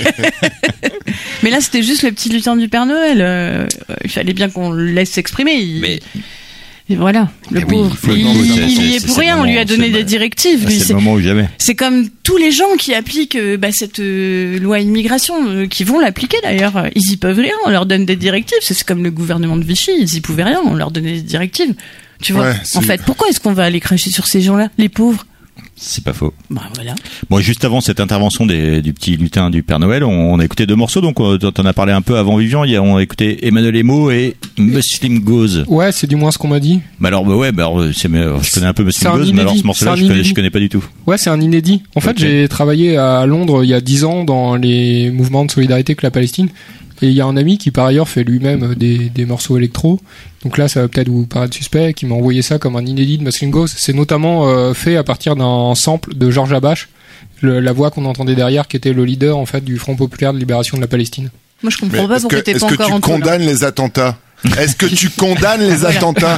Mais là, c'était juste le petit lutin du Père Noël. Euh, il fallait bien qu'on le laisse s'exprimer. Il... Mais... Et voilà, le oui, pauvre. il, il, non, il, c'est, il y c'est, est pour c'est rien, moment, on lui a donné des directives. Lui, c'est, c'est le moment où jamais. C'est comme tous les gens qui appliquent euh, bah, cette euh, loi immigration, euh, qui vont l'appliquer d'ailleurs. Ils y peuvent rien, on leur donne des directives. C'est, c'est comme le gouvernement de Vichy, ils y pouvaient rien, on leur donnait des directives. Tu vois, ouais, en fait, pourquoi est-ce qu'on va aller cracher sur ces gens-là, les pauvres? C'est pas faux. Bah voilà. Bon, juste avant cette intervention des, du petit lutin du Père Noël, on, on a écouté deux morceaux, donc on, t'en as parlé un peu avant Vivian. Il y a, on a écouté Emmanuel Emo et Muslim Goes. Ouais, c'est du moins ce qu'on m'a dit. Bah alors, bah ouais, bah alors, c'est, je connais un peu Muslim Goes, mais alors ce morceau-là, je connais, je connais pas du tout. Ouais, c'est un inédit. En fait, okay. J'ai travaillé à Londres il y a dix ans dans les mouvements de solidarité avec la Palestine. Et il y a un ami qui par ailleurs fait lui-même des, des morceaux électro. Donc là, ça va peut-être vous paraître suspect, qui m'a envoyé ça comme un inédit de Muslim Goes. C'est notamment euh, fait à partir d'un sample de Georges Habash, le, la voix qu'on entendait derrière, qui était le leader en fait du Front populaire de libération de la Palestine. Moi, je comprends Mais pas pourquoi t'es pas encore en Est-ce que tu condamnes les attentats? Est-ce que tu condamnes les attentats?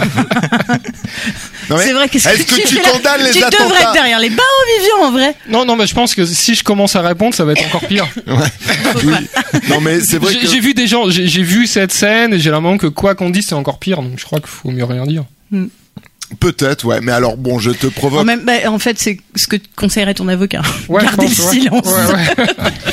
Non mais, c'est vrai, qu'est-ce est-ce que, que tu, tu condamnes là, les tu attentats? Tu devrais être derrière les barreaux, Vivian, en vrai. Non, non, mais je pense que si je commence à répondre, ça va être encore pire. Ouais. Oui. Non, mais c'est vrai j'ai, que... j'ai vu des gens, j'ai, j'ai vu cette scène et j'ai l'impression que quoi qu'on dise, c'est encore pire. Donc je crois qu'il faut mieux rien dire. Hmm. Peut-être, ouais. Mais alors, bon, je te provoque. En, même, bah, en fait, c'est ce que conseillerait ton avocat. Ouais, Garder pense, le ouais. silence. Ouais, ouais.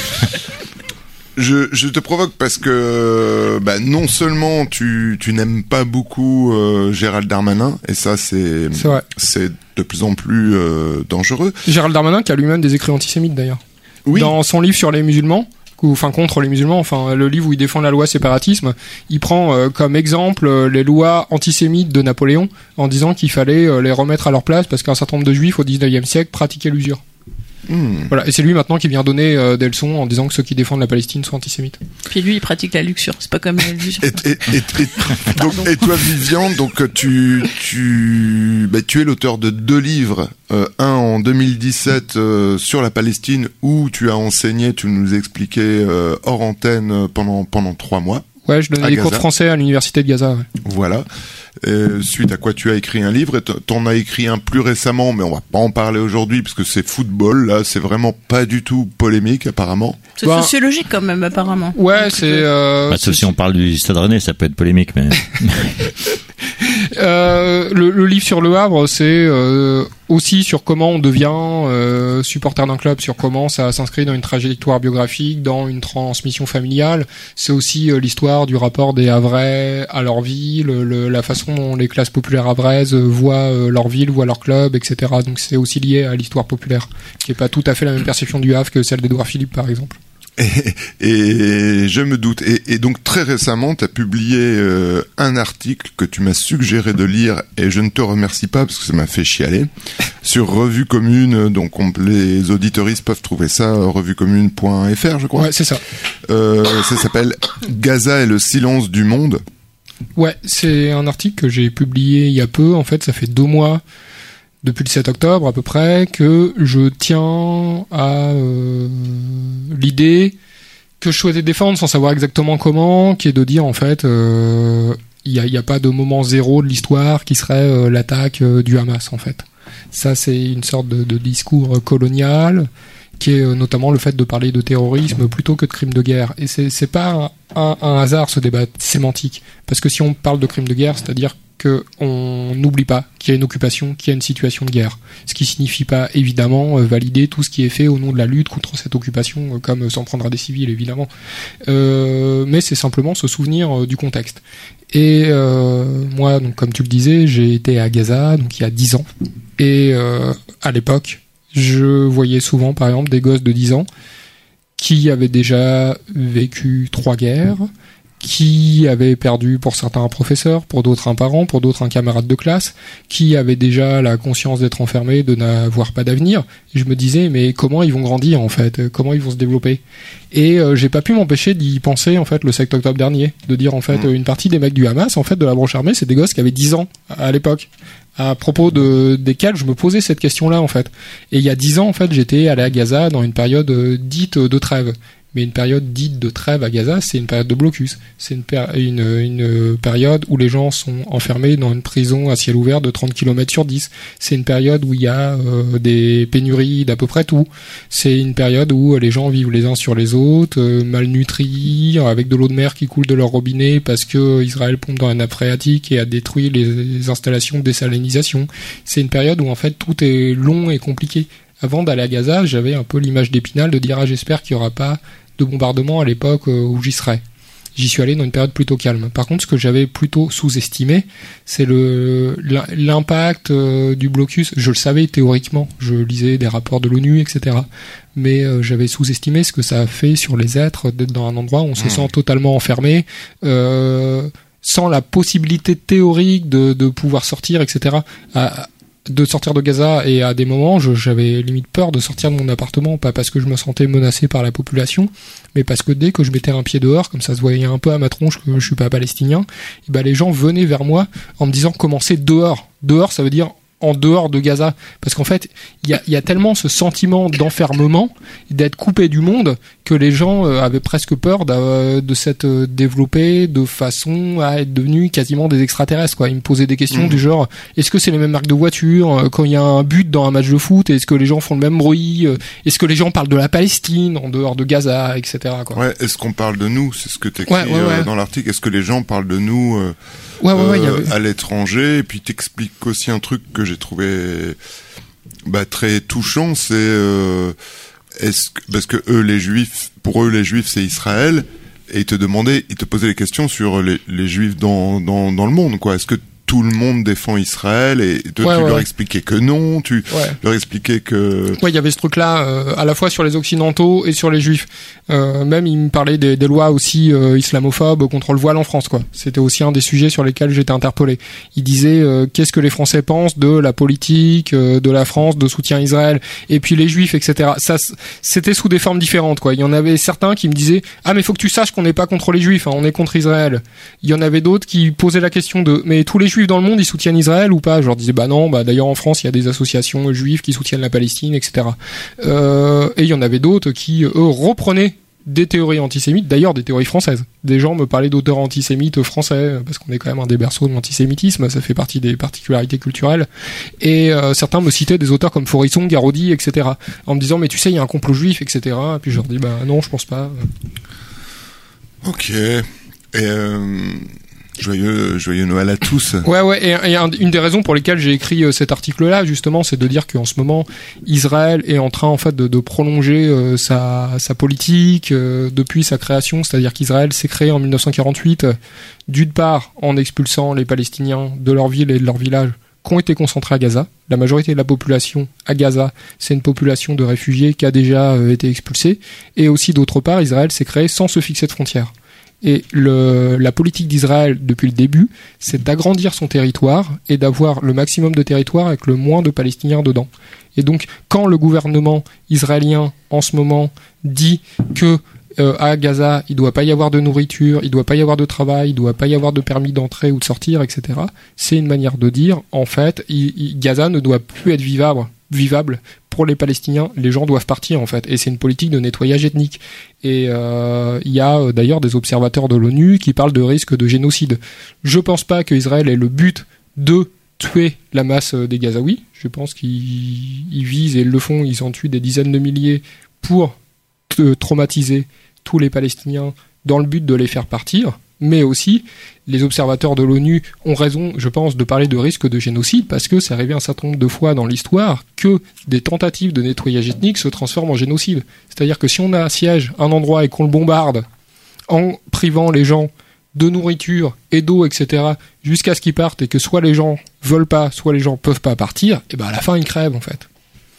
Je, je te provoque parce que bah, non seulement tu, tu n'aimes pas beaucoup euh, Gérald Darmanin, et ça c'est, c'est, vrai. c'est de plus en plus euh, dangereux. Gérald Darmanin qui a lui-même des écrits antisémites d'ailleurs. Oui. Dans son livre sur les musulmans, ou, enfin contre les musulmans, enfin le livre où il défend la loi séparatisme, il prend euh, comme exemple euh, les lois antisémites de Napoléon en disant qu'il fallait euh, les remettre à leur place parce qu'un certain nombre de juifs au dix-neuvième siècle pratiquaient l'usure. Mmh. Voilà, et c'est lui maintenant qui vient donner euh, des leçons en disant que ceux qui défendent la Palestine sont antisémites. Puis lui, il pratique la luxure, c'est pas comme la luxure. et, et, et, et, donc, et toi, Vivian, donc tu tu bah, tu es l'auteur de deux livres, euh, un en deux mille dix-sept euh, sur la Palestine où tu as enseigné, tu nous expliquais euh, hors antenne pendant pendant trois mois. Ouais, je donnais des Gaza. cours de français à l'université de Gaza. Ouais. Voilà. Euh, suite à quoi tu as écrit un livre, et t'en as écrit un plus récemment, mais on va pas en parler aujourd'hui parce que c'est football, là, c'est vraiment pas du tout polémique apparemment. C'est bah, sociologique quand même apparemment. Ouais, Donc, c'est. Euh, bah, c'est si on parle du Stade Rennais, ça peut être polémique, mais. euh, le, le livre sur Le Havre, c'est euh, aussi sur comment on devient euh, supporter d'un club, sur comment ça s'inscrit dans une trajectoire biographique, dans une transmission familiale. C'est aussi euh, l'histoire du rapport des Havrais à leur vie, le, le, la façon dont les classes populaires havraises voient euh, leur ville, voient leur club, et cetera. Donc c'est aussi lié à l'histoire populaire, qui est pas tout à fait la même perception du Havre que celle d'Édouard Philippe, par exemple. Et, et je me doute. Et, et donc très récemment, tu as publié euh, un article que tu m'as suggéré de lire, et je ne te remercie pas parce que ça m'a fait chialer, sur Revue Commune. Donc on, les auditeuristes peuvent trouver ça, revue commune point f r, je crois. Ouais, c'est ça. Euh, ça s'appelle Gaza et le silence du monde. Ouais, c'est un article que j'ai publié il y a peu. En fait, ça fait deux mois, depuis le sept octobre à peu près, que je tiens à euh, l'idée que je souhaitais défendre sans savoir exactement comment, qui est de dire en fait, euh, il y a, y a pas de moment zéro de l'histoire qui serait euh, l'attaque euh, du Hamas en fait. Ça, c'est une sorte de, de discours colonial, qui est euh, notamment le fait de parler de terrorisme plutôt que de crimes de guerre. Et c'est, c'est pas un, un, un hasard ce débat sémantique, parce que si on parle de crimes de guerre, c'est-à-dire qu'on n'oublie pas qu'il y a une occupation, qu'il y a une situation de guerre. Ce qui signifie pas, évidemment, euh, valider tout ce qui est fait au nom de la lutte contre cette occupation, euh, comme euh, s'en prendre à des civils, évidemment. Euh, mais c'est simplement se souvenir euh, du contexte. Et euh, moi, donc, comme tu le disais, j'ai été à Gaza, donc il y a dix ans. Et euh, à l'époque, je voyais souvent, par exemple, des gosses de dix ans qui avaient déjà vécu trois guerres, qui avaient perdu pour certains un professeur, pour d'autres un parent, pour d'autres un camarade de classe, qui avaient déjà la conscience d'être enfermés, de n'avoir pas d'avenir. Et je me disais, mais comment ils vont grandir en fait ? Comment ils vont se développer ? Et euh, j'ai pas pu m'empêcher d'y penser en fait le sept octobre dernier, de dire en fait mmh. une partie des mecs du Hamas, en fait de la branche armée, c'est des gosses qui avaient dix ans à l'époque, à propos de desquels je me posais cette question-là en fait. Et il y a dix ans en fait, j'étais allé à Gaza dans une période euh, dite de trêve. Mais une période dite de trêve à Gaza, c'est une période de blocus. C'est une, péri- une, une période où les gens sont enfermés dans une prison à ciel ouvert de trente kilomètres sur dix. C'est une période où il y a euh, des pénuries d'à peu près tout. C'est une période où les gens vivent les uns sur les autres, euh, malnutris, avec de l'eau de mer qui coule de leur robinet parce que Israël pompe dans la nappe phréatique et a détruit les, les installations de désalinisation. C'est une période où en fait tout est long et compliqué. Avant d'aller à Gaza, j'avais un peu l'image d'Épinal de dire ah, j'espère qu'il n'y aura pas de bombardement à l'époque où j'y serais. J'y suis allé dans une période plutôt calme. Par contre, ce que j'avais plutôt sous-estimé, c'est le l'impact du blocus. Je le savais théoriquement, je lisais des rapports de l'ONU, et cetera. Mais euh, j'avais sous-estimé ce que ça a fait sur les êtres d'être dans un endroit où on se mmh. sent totalement enfermé, euh, sans la possibilité théorique de, de pouvoir sortir, et cetera. À, de sortir de Gaza, et à des moments je, j'avais limite peur de sortir de mon appartement, pas parce que je me sentais menacé par la population, mais parce que dès que je mettais un pied dehors, comme ça se voyait un peu à ma tronche que je suis pas palestinien, et ben les gens venaient vers moi en me disant comment c'est dehors. Dehors, ça veut dire en dehors de Gaza, parce qu'en fait il y a, y a tellement ce sentiment d'enfermement, d'être coupé du monde, que les gens euh, avaient presque peur de, de s'être euh, développés de façon à être devenus quasiment des extraterrestres quoi. Ils me posaient des questions mmh. du genre est-ce que c'est les mêmes marques de voitures euh, quand il y a un but dans un match de foot, est-ce que les gens font le même bruit, euh, est-ce que les gens parlent de la Palestine en dehors de Gaza, etc. quoi. Ouais, est-ce qu'on parle de nous, c'est ce que t'écris ouais, ouais, ouais. Euh, dans l'article, est-ce que les gens parlent de nous euh, ouais, ouais, ouais, euh, avait... à l'étranger, et puis t'expliques aussi un truc que j'ai trouvé bah, très touchant, c'est euh, est-ce que, parce que eux les juifs, pour eux les juifs c'est Israël, et ils te demandaient, ils te posaient des questions sur les, les juifs dans, dans, dans le monde quoi. Est-ce que tout le monde défend Israël, et toi, ouais, tu ouais. leur expliquais que non, tu ouais. leur expliquais que... Ouais, il y avait ce truc-là, euh, à la fois sur les occidentaux et sur les juifs. Euh, même, il me parlait des, des lois aussi euh, islamophobes contre le voile en France, quoi. C'était aussi un des sujets sur lesquels j'étais interpellé. Il disait, euh, qu'est-ce que les Français pensent de la politique euh, de la France, de soutien à Israël, et puis les juifs, et cetera. Ça, c'était sous des formes différentes, quoi. Il y en avait certains qui me disaient, ah, mais faut que tu saches qu'on n'est pas contre les juifs, hein, on est contre Israël. Il y en avait d'autres qui posaient la question de, mais tous les juifs dans le monde ils soutiennent Israël ou pas? Je leur disais bah non, bah d'ailleurs en France il y a des associations juives qui soutiennent la Palestine, et cetera. Euh, et il y en avait d'autres qui eux reprenaient des théories antisémites, d'ailleurs des théories françaises. Des gens me parlaient d'auteurs antisémites français, parce qu'on est quand même un des berceaux de l'antisémitisme, ça fait partie des particularités culturelles. Et euh, certains me citaient des auteurs comme Forisson, Garaudy, et cetera. En me disant mais tu sais il y a un complot juif, et cetera. Et puis je leur dis bah non je pense pas. Ok. Et euh... Joyeux, joyeux Noël à tous. Ouais, ouais. Et, et un, une des raisons pour lesquelles j'ai écrit euh, cet article-là, justement, c'est de dire qu'en ce moment, Israël est en train, en fait, de, de prolonger euh, sa, sa politique euh, depuis sa création. C'est-à-dire qu'Israël s'est créé en mille neuf cent quarante-huit, euh, d'une part en expulsant les Palestiniens de leur ville et de leur village qui ont été concentrés à Gaza. La majorité de la population à Gaza, c'est une population de réfugiés qui a déjà euh, été expulsée. Et aussi, d'autre part, Israël s'est créé sans se fixer de frontières. Et le, la politique d'Israël, depuis le début, c'est d'agrandir son territoire et d'avoir le maximum de territoire avec le moins de Palestiniens dedans. Et donc, quand le gouvernement israélien, en ce moment, dit que euh, à Gaza, il ne doit pas y avoir de nourriture, il ne doit pas y avoir de travail, il ne doit pas y avoir de permis d'entrée ou de sortir, et cetera, c'est une manière de dire, en fait, il, il, Gaza ne doit plus être vivable, vivable pour les Palestiniens, les gens doivent partir en fait, et c'est une politique de nettoyage ethnique. Et il euh, y a euh, d'ailleurs des observateurs de l'ONU qui parlent de risque de génocide. Je pense pas qu'Israël ait le but de tuer la masse des Gazaouis. Je pense qu'ils ils visent, et ils le font, ils en tuent des dizaines de milliers pour t- traumatiser tous les Palestiniens dans le but de les faire partir. Mais aussi, les observateurs de l'ONU ont raison, je pense, de parler de risque de génocide, parce que c'est arrivé un certain nombre de fois dans l'histoire que des tentatives de nettoyage ethnique se transforment en génocide. C'est-à-dire que si on assiège un endroit et qu'on le bombarde en privant les gens de nourriture et d'eau, et cetera, jusqu'à ce qu'ils partent, et que soit les gens veulent pas, soit les gens peuvent pas partir, et ben à la fin ils crèvent en fait.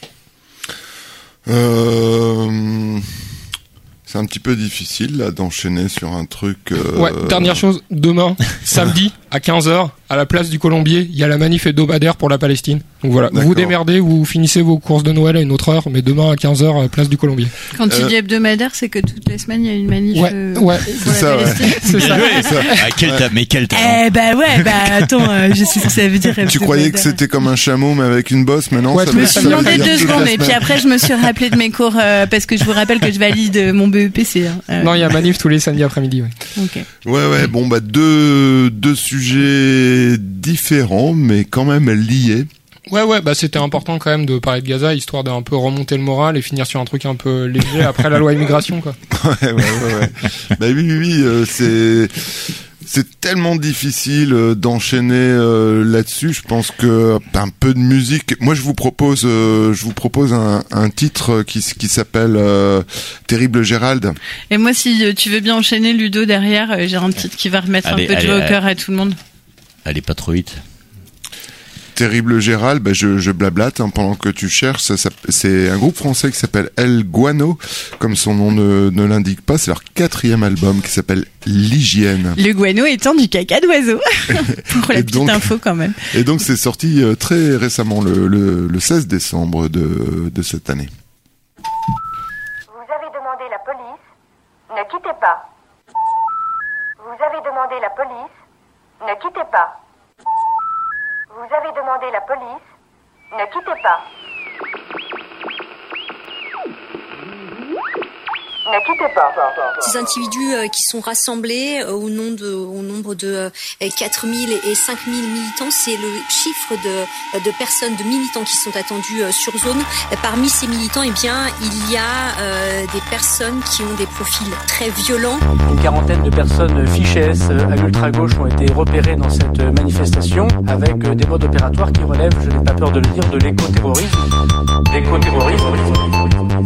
Euh... C'est un petit peu difficile là d'enchaîner sur un truc. Euh... Ouais, dernière chose, demain, samedi, à quinze heures, à la place du Colombier, il y a la manif hebdomadaire pour la Palestine. Donc voilà, D'accord. vous démerdez, vous finissez vos courses de Noël à une autre heure, mais demain à quinze heures, à la place du Colombier. Quand tu Euh, dis hebdomadaire, c'est que toutes les semaines, il y a une manif Ouais, euh, ouais, pour c'est la ça, ouais. Palestine. C'est ça. Ah, quel ta- mais quel talent. Eh bah ouais, bah attends, euh, je sais ce que ça veut dire. Tu croyais que c'était comme un chameau mais avec une bosse, mais non, Ouais, ça je me veut- suis ça veut demandé dire deux toute la secondes et puis semaine. après je me suis rappelé de mes cours euh, parce que je vous rappelle que je valide euh, mon B E P C. Hein. Euh, Non, il y a manif tous les samedis après-midi, ouais. ok. Ouais, ouais, bon, bah, deux, deux sujets différents, mais quand même liés. Ouais, ouais, bah c'était important quand même de parler de Gaza, histoire d'un peu remonter le moral et finir sur un truc un peu léger après la loi immigration, quoi. Ouais, ouais, ouais, ouais. Bah oui, oui, oui, euh, c'est, c'est tellement difficile euh, d'enchaîner euh, là-dessus. Je pense que un peu de musique. Moi, je vous propose, euh, je vous propose un, un titre qui, qui s'appelle euh, Terrible Gérald. Et moi, si euh, tu veux bien enchaîner Ludo derrière, euh, j'ai un titre qui va remettre Allez, un peu de allez, joie au allez. cœur à tout le monde. Allez, pas trop vite. Terrible Gérald, bah je, je blablate hein, pendant que tu cherches. Ça, ça- c'est un groupe français qui s'appelle El Guano, comme son nom ne, ne l'indique pas. C'est leur quatrième album qui s'appelle L'Hygiène. Le guano étant du caca d'oiseau. Pour la Et petite donc- info quand même. Et donc c'est sorti euh, très récemment, le, le, le seize décembre de, de cette année. Vous avez demandé la police, ne quittez pas. Vous avez demandé la police, ne quittez pas. Vous avez demandé la police, ne quittez pas. Ne quittez pas. Ces individus euh, qui sont rassemblés euh, au, nom de, au nombre de euh, quatre mille et cinq mille militants, c'est le chiffre de, de personnes, de militants qui sont attendus euh, sur zone. Et parmi ces militants, eh bien, il y a euh, des personnes qui ont des profils très violents. Une quarantaine de personnes fichées S à l'ultra-gauche ont été repérées dans cette manifestation avec des modes opératoires qui relèvent, je n'ai pas peur de le dire, de l'éco-terrorisme. L'éco-terrorisme.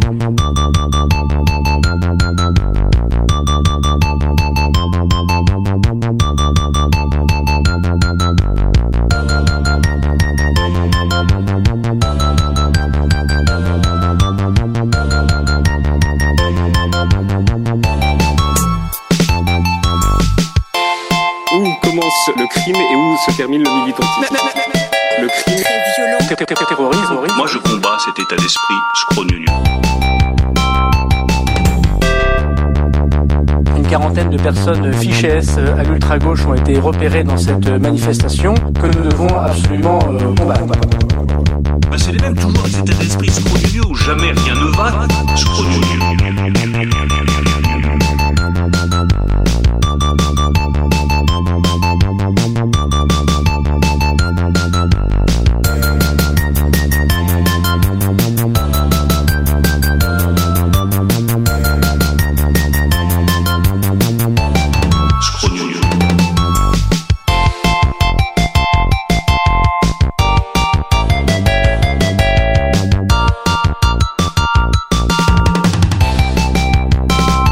Où commence le crime et où se termine le militantisme. Le crime, très violents. Ter- ter- ter- terrorisme. Moi, je combats cet état d'esprit scrogneux. Une quarantaine de personnes fichées S à l'ultra-gauche ont été repérées dans cette manifestation que nous devons absolument euh, combattre. Bah, c'est les mêmes, toujours des états d'esprit scrogneux où jamais rien ne va. Scrogneux. Scrogneux.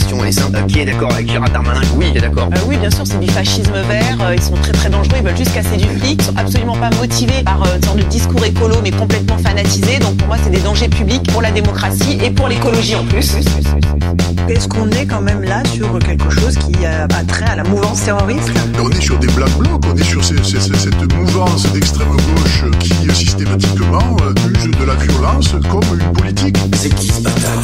question est simple. Euh, qui est d'accord avec Gérard Darmanin? Oui, qui est d'accord. Euh, oui, bien sûr, c'est du fascisme vert. Euh, ils sont très très dangereux. Ils veulent juste casser du fric. Ils sont absolument pas motivés par euh, une sorte de discours écolo, mais complètement fanatisés. Donc pour moi, c'est des dangers publics pour la démocratie et pour l'écologie en plus. Est-ce qu'on est quand même là sur quelque chose qui a, a trait à la mouvance terroriste? On est sur des black blocs, on est sur ces, ces, cette mouvance d'extrême gauche qui systématiquement use de la violence comme une politique. C'est qui ce bâtard?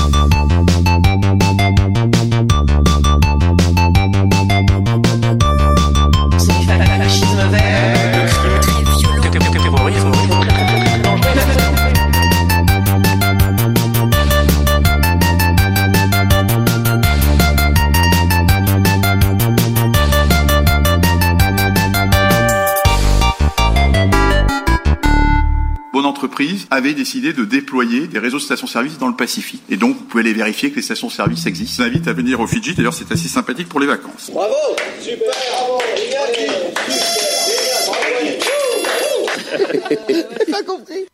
C'est du fascisme vert. Très violent. Terrorisme. Bonne Entreprise avait décidé de déployer des réseaux de stations-service dans le Pacifique. Et donc, vous pouvez aller vérifier que les stations-service existent. Je vous invite à venir au Fidji. D'ailleurs, c'est assez sympathique pour les vacances. Bravo! Super! Bravo! Génial! Pas compris.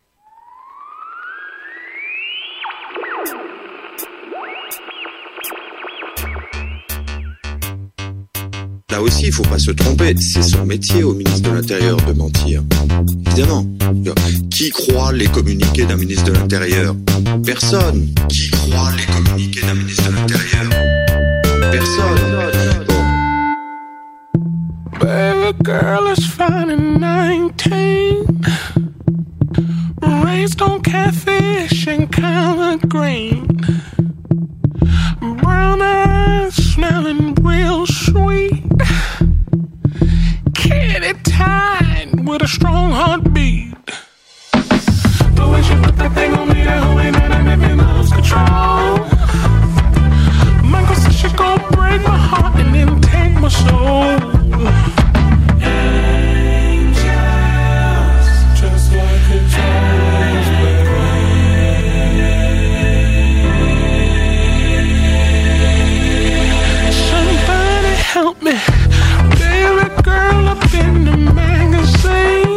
Là aussi, il faut pas se tromper. C'est son métier au ministre de l'Intérieur de mentir. Évidemment. Qui croit les communiqués d'un ministre de l'Intérieur? Personne. Qui croit les communiqués d'un ministre de l'Intérieur? Personne. Bon. Baby girl is fine and nineteen. Raised on catfish and collard green. Brown eyes smelling real sweet. Kitty tied with a strong heartbeat. The way she put that thing on me, that whole ain't that I never lost control. Michael said she gon' break my heart and then take my soul. Angels, just like a jazz somebody help me, baby girl up in the magazine.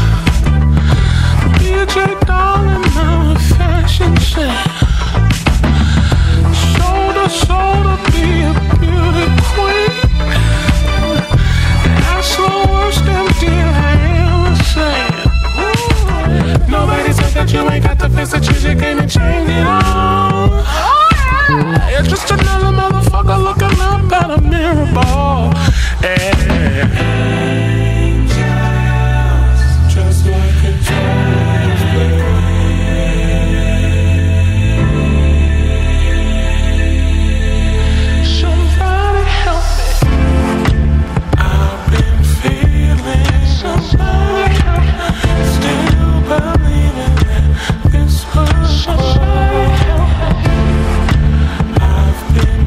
D J darling, I'm a fashion set. Sold her, sold her, be a beauty queen. That's the worst damn deal I ever said. Nobody said that you ain't got the face that you just can't change it all. It's just another motherfucker looking up at a mirror ball. Angels, just like a jazz band. Somebody help me. I've been feeling somebody help me. Still believing that this was somebody help me. I've been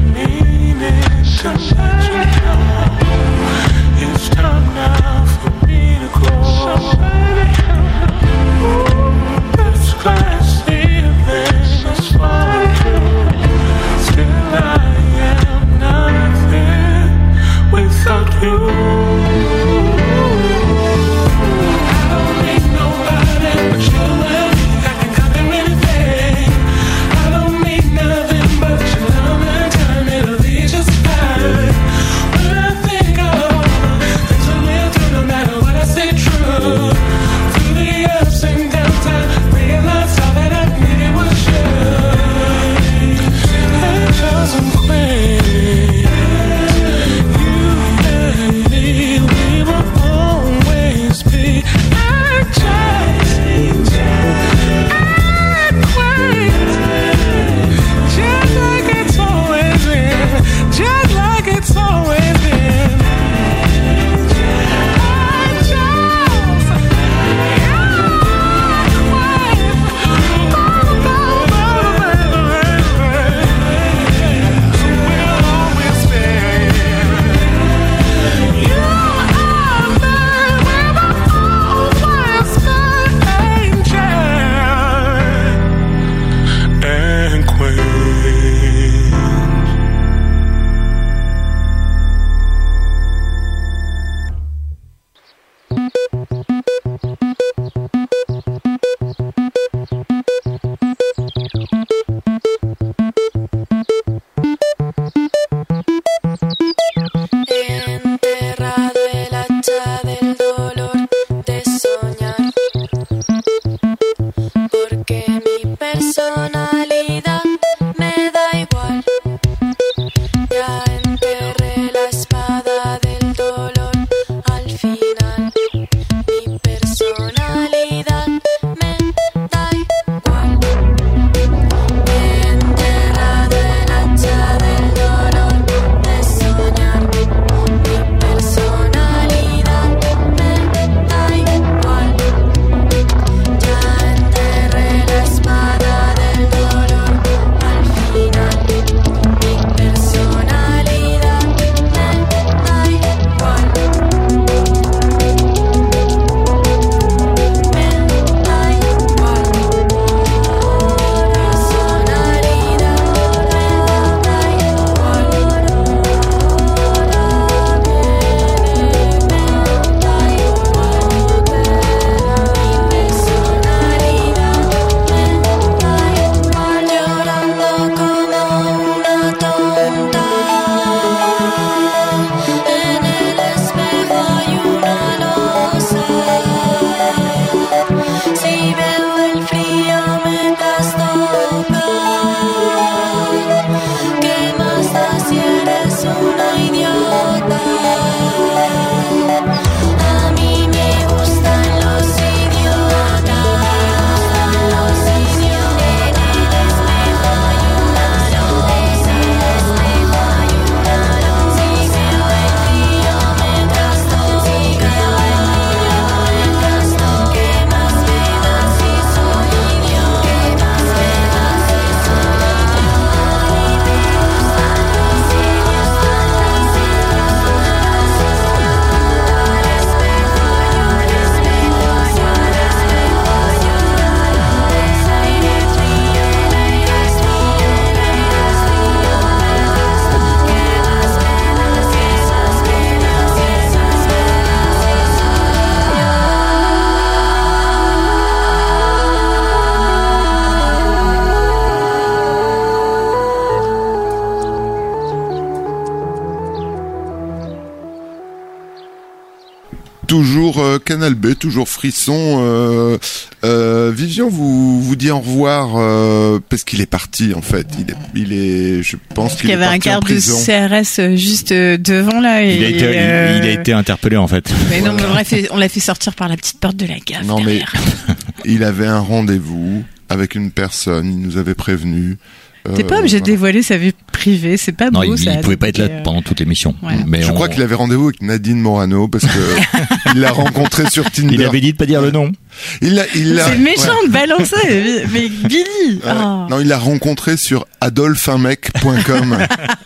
Toujours euh, Canal B, toujours Frisson. Euh, euh, Vivian vous vous dit au revoir euh, parce qu'il est parti en fait. Il est, il est, je pense qu'il Il y est avait un parti en quart de prison. C R S juste euh, devant là. Et, Il a été, il- euh, il a été interpellé en fait. Mais non, mais on l'a fait, on l'a fait sortir par la petite porte de la gaffe. Non mais derrière. il avait un rendez-vous avec une personne. Il nous avait prévenu. T'es pas obligé de dévoiler sa vie privée, c'est pas Non, beau il, ça. il pouvait pas être là donc, euh, pendant toute l'émission. Voilà. Mais Je on- crois qu'il avait rendez-vous avec Nadine Morano parce que il l'a rencontré sur Tinder. Il avait dit de pas dire le nom. Il l'a, il l'a. C'est méchant ouais. de balancer, mais- mais Billy. Ouais. oh. Non, il l'a rencontré sur adolphe un mec point com.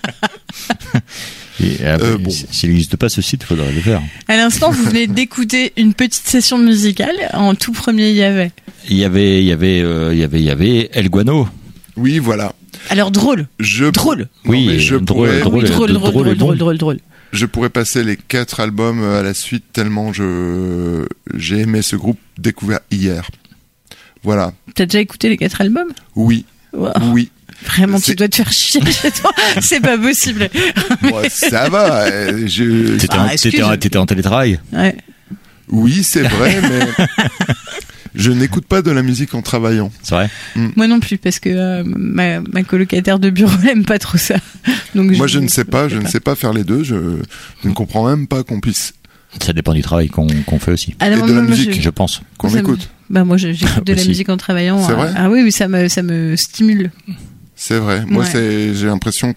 Et, euh, Euh, bon. S'il n'existe pas ce site, il faudrait le faire. À l'instant, vous venez d'écouter une petite session musicale. En tout premier, il y avait. Il y avait, il y avait, euh, il y avait, il y avait El Guano. Oui, voilà. Alors drôle. Je Drôle. Oui, mais je drôle, pourrais- drôle, Oui, drôle, drôle, drôle, drôle, drôle, drôle, drôle, drôle. Je pourrais passer les quatre albums à la suite tellement je j'ai aimé ce groupe découvert hier. Voilà. T'as déjà écouté les quatre albums? Oui. Wow. Oui. Vraiment, tu C'est- dois te faire chier chez toi. C'est pas possible. Bon, ça va. euh, Je... T'étais Ah, en- excuse. t'étais en- t'étais en télétravail. Ouais. Oui, c'est vrai, mais je n'écoute pas de la musique en travaillant. C'est vrai. Moi non plus, parce que euh, ma, ma colocataire de bureau aime pas trop ça. Donc Moi, je ne sais pas. Je ne sais pas faire les deux. Je, je ne comprends même pas qu'on puisse. Ça dépend du travail qu'on qu'on fait aussi. Ah non, Et moi, de la moi, musique, je- Je pense. qu'on ça me- écoute. Bah moi, je- j'écoute de la Aussi. musique en travaillant. C'est ah, vrai ah oui, oui, ça me, ça me stimule. C'est vrai. Moi, Ouais. c'est, j'ai l'impression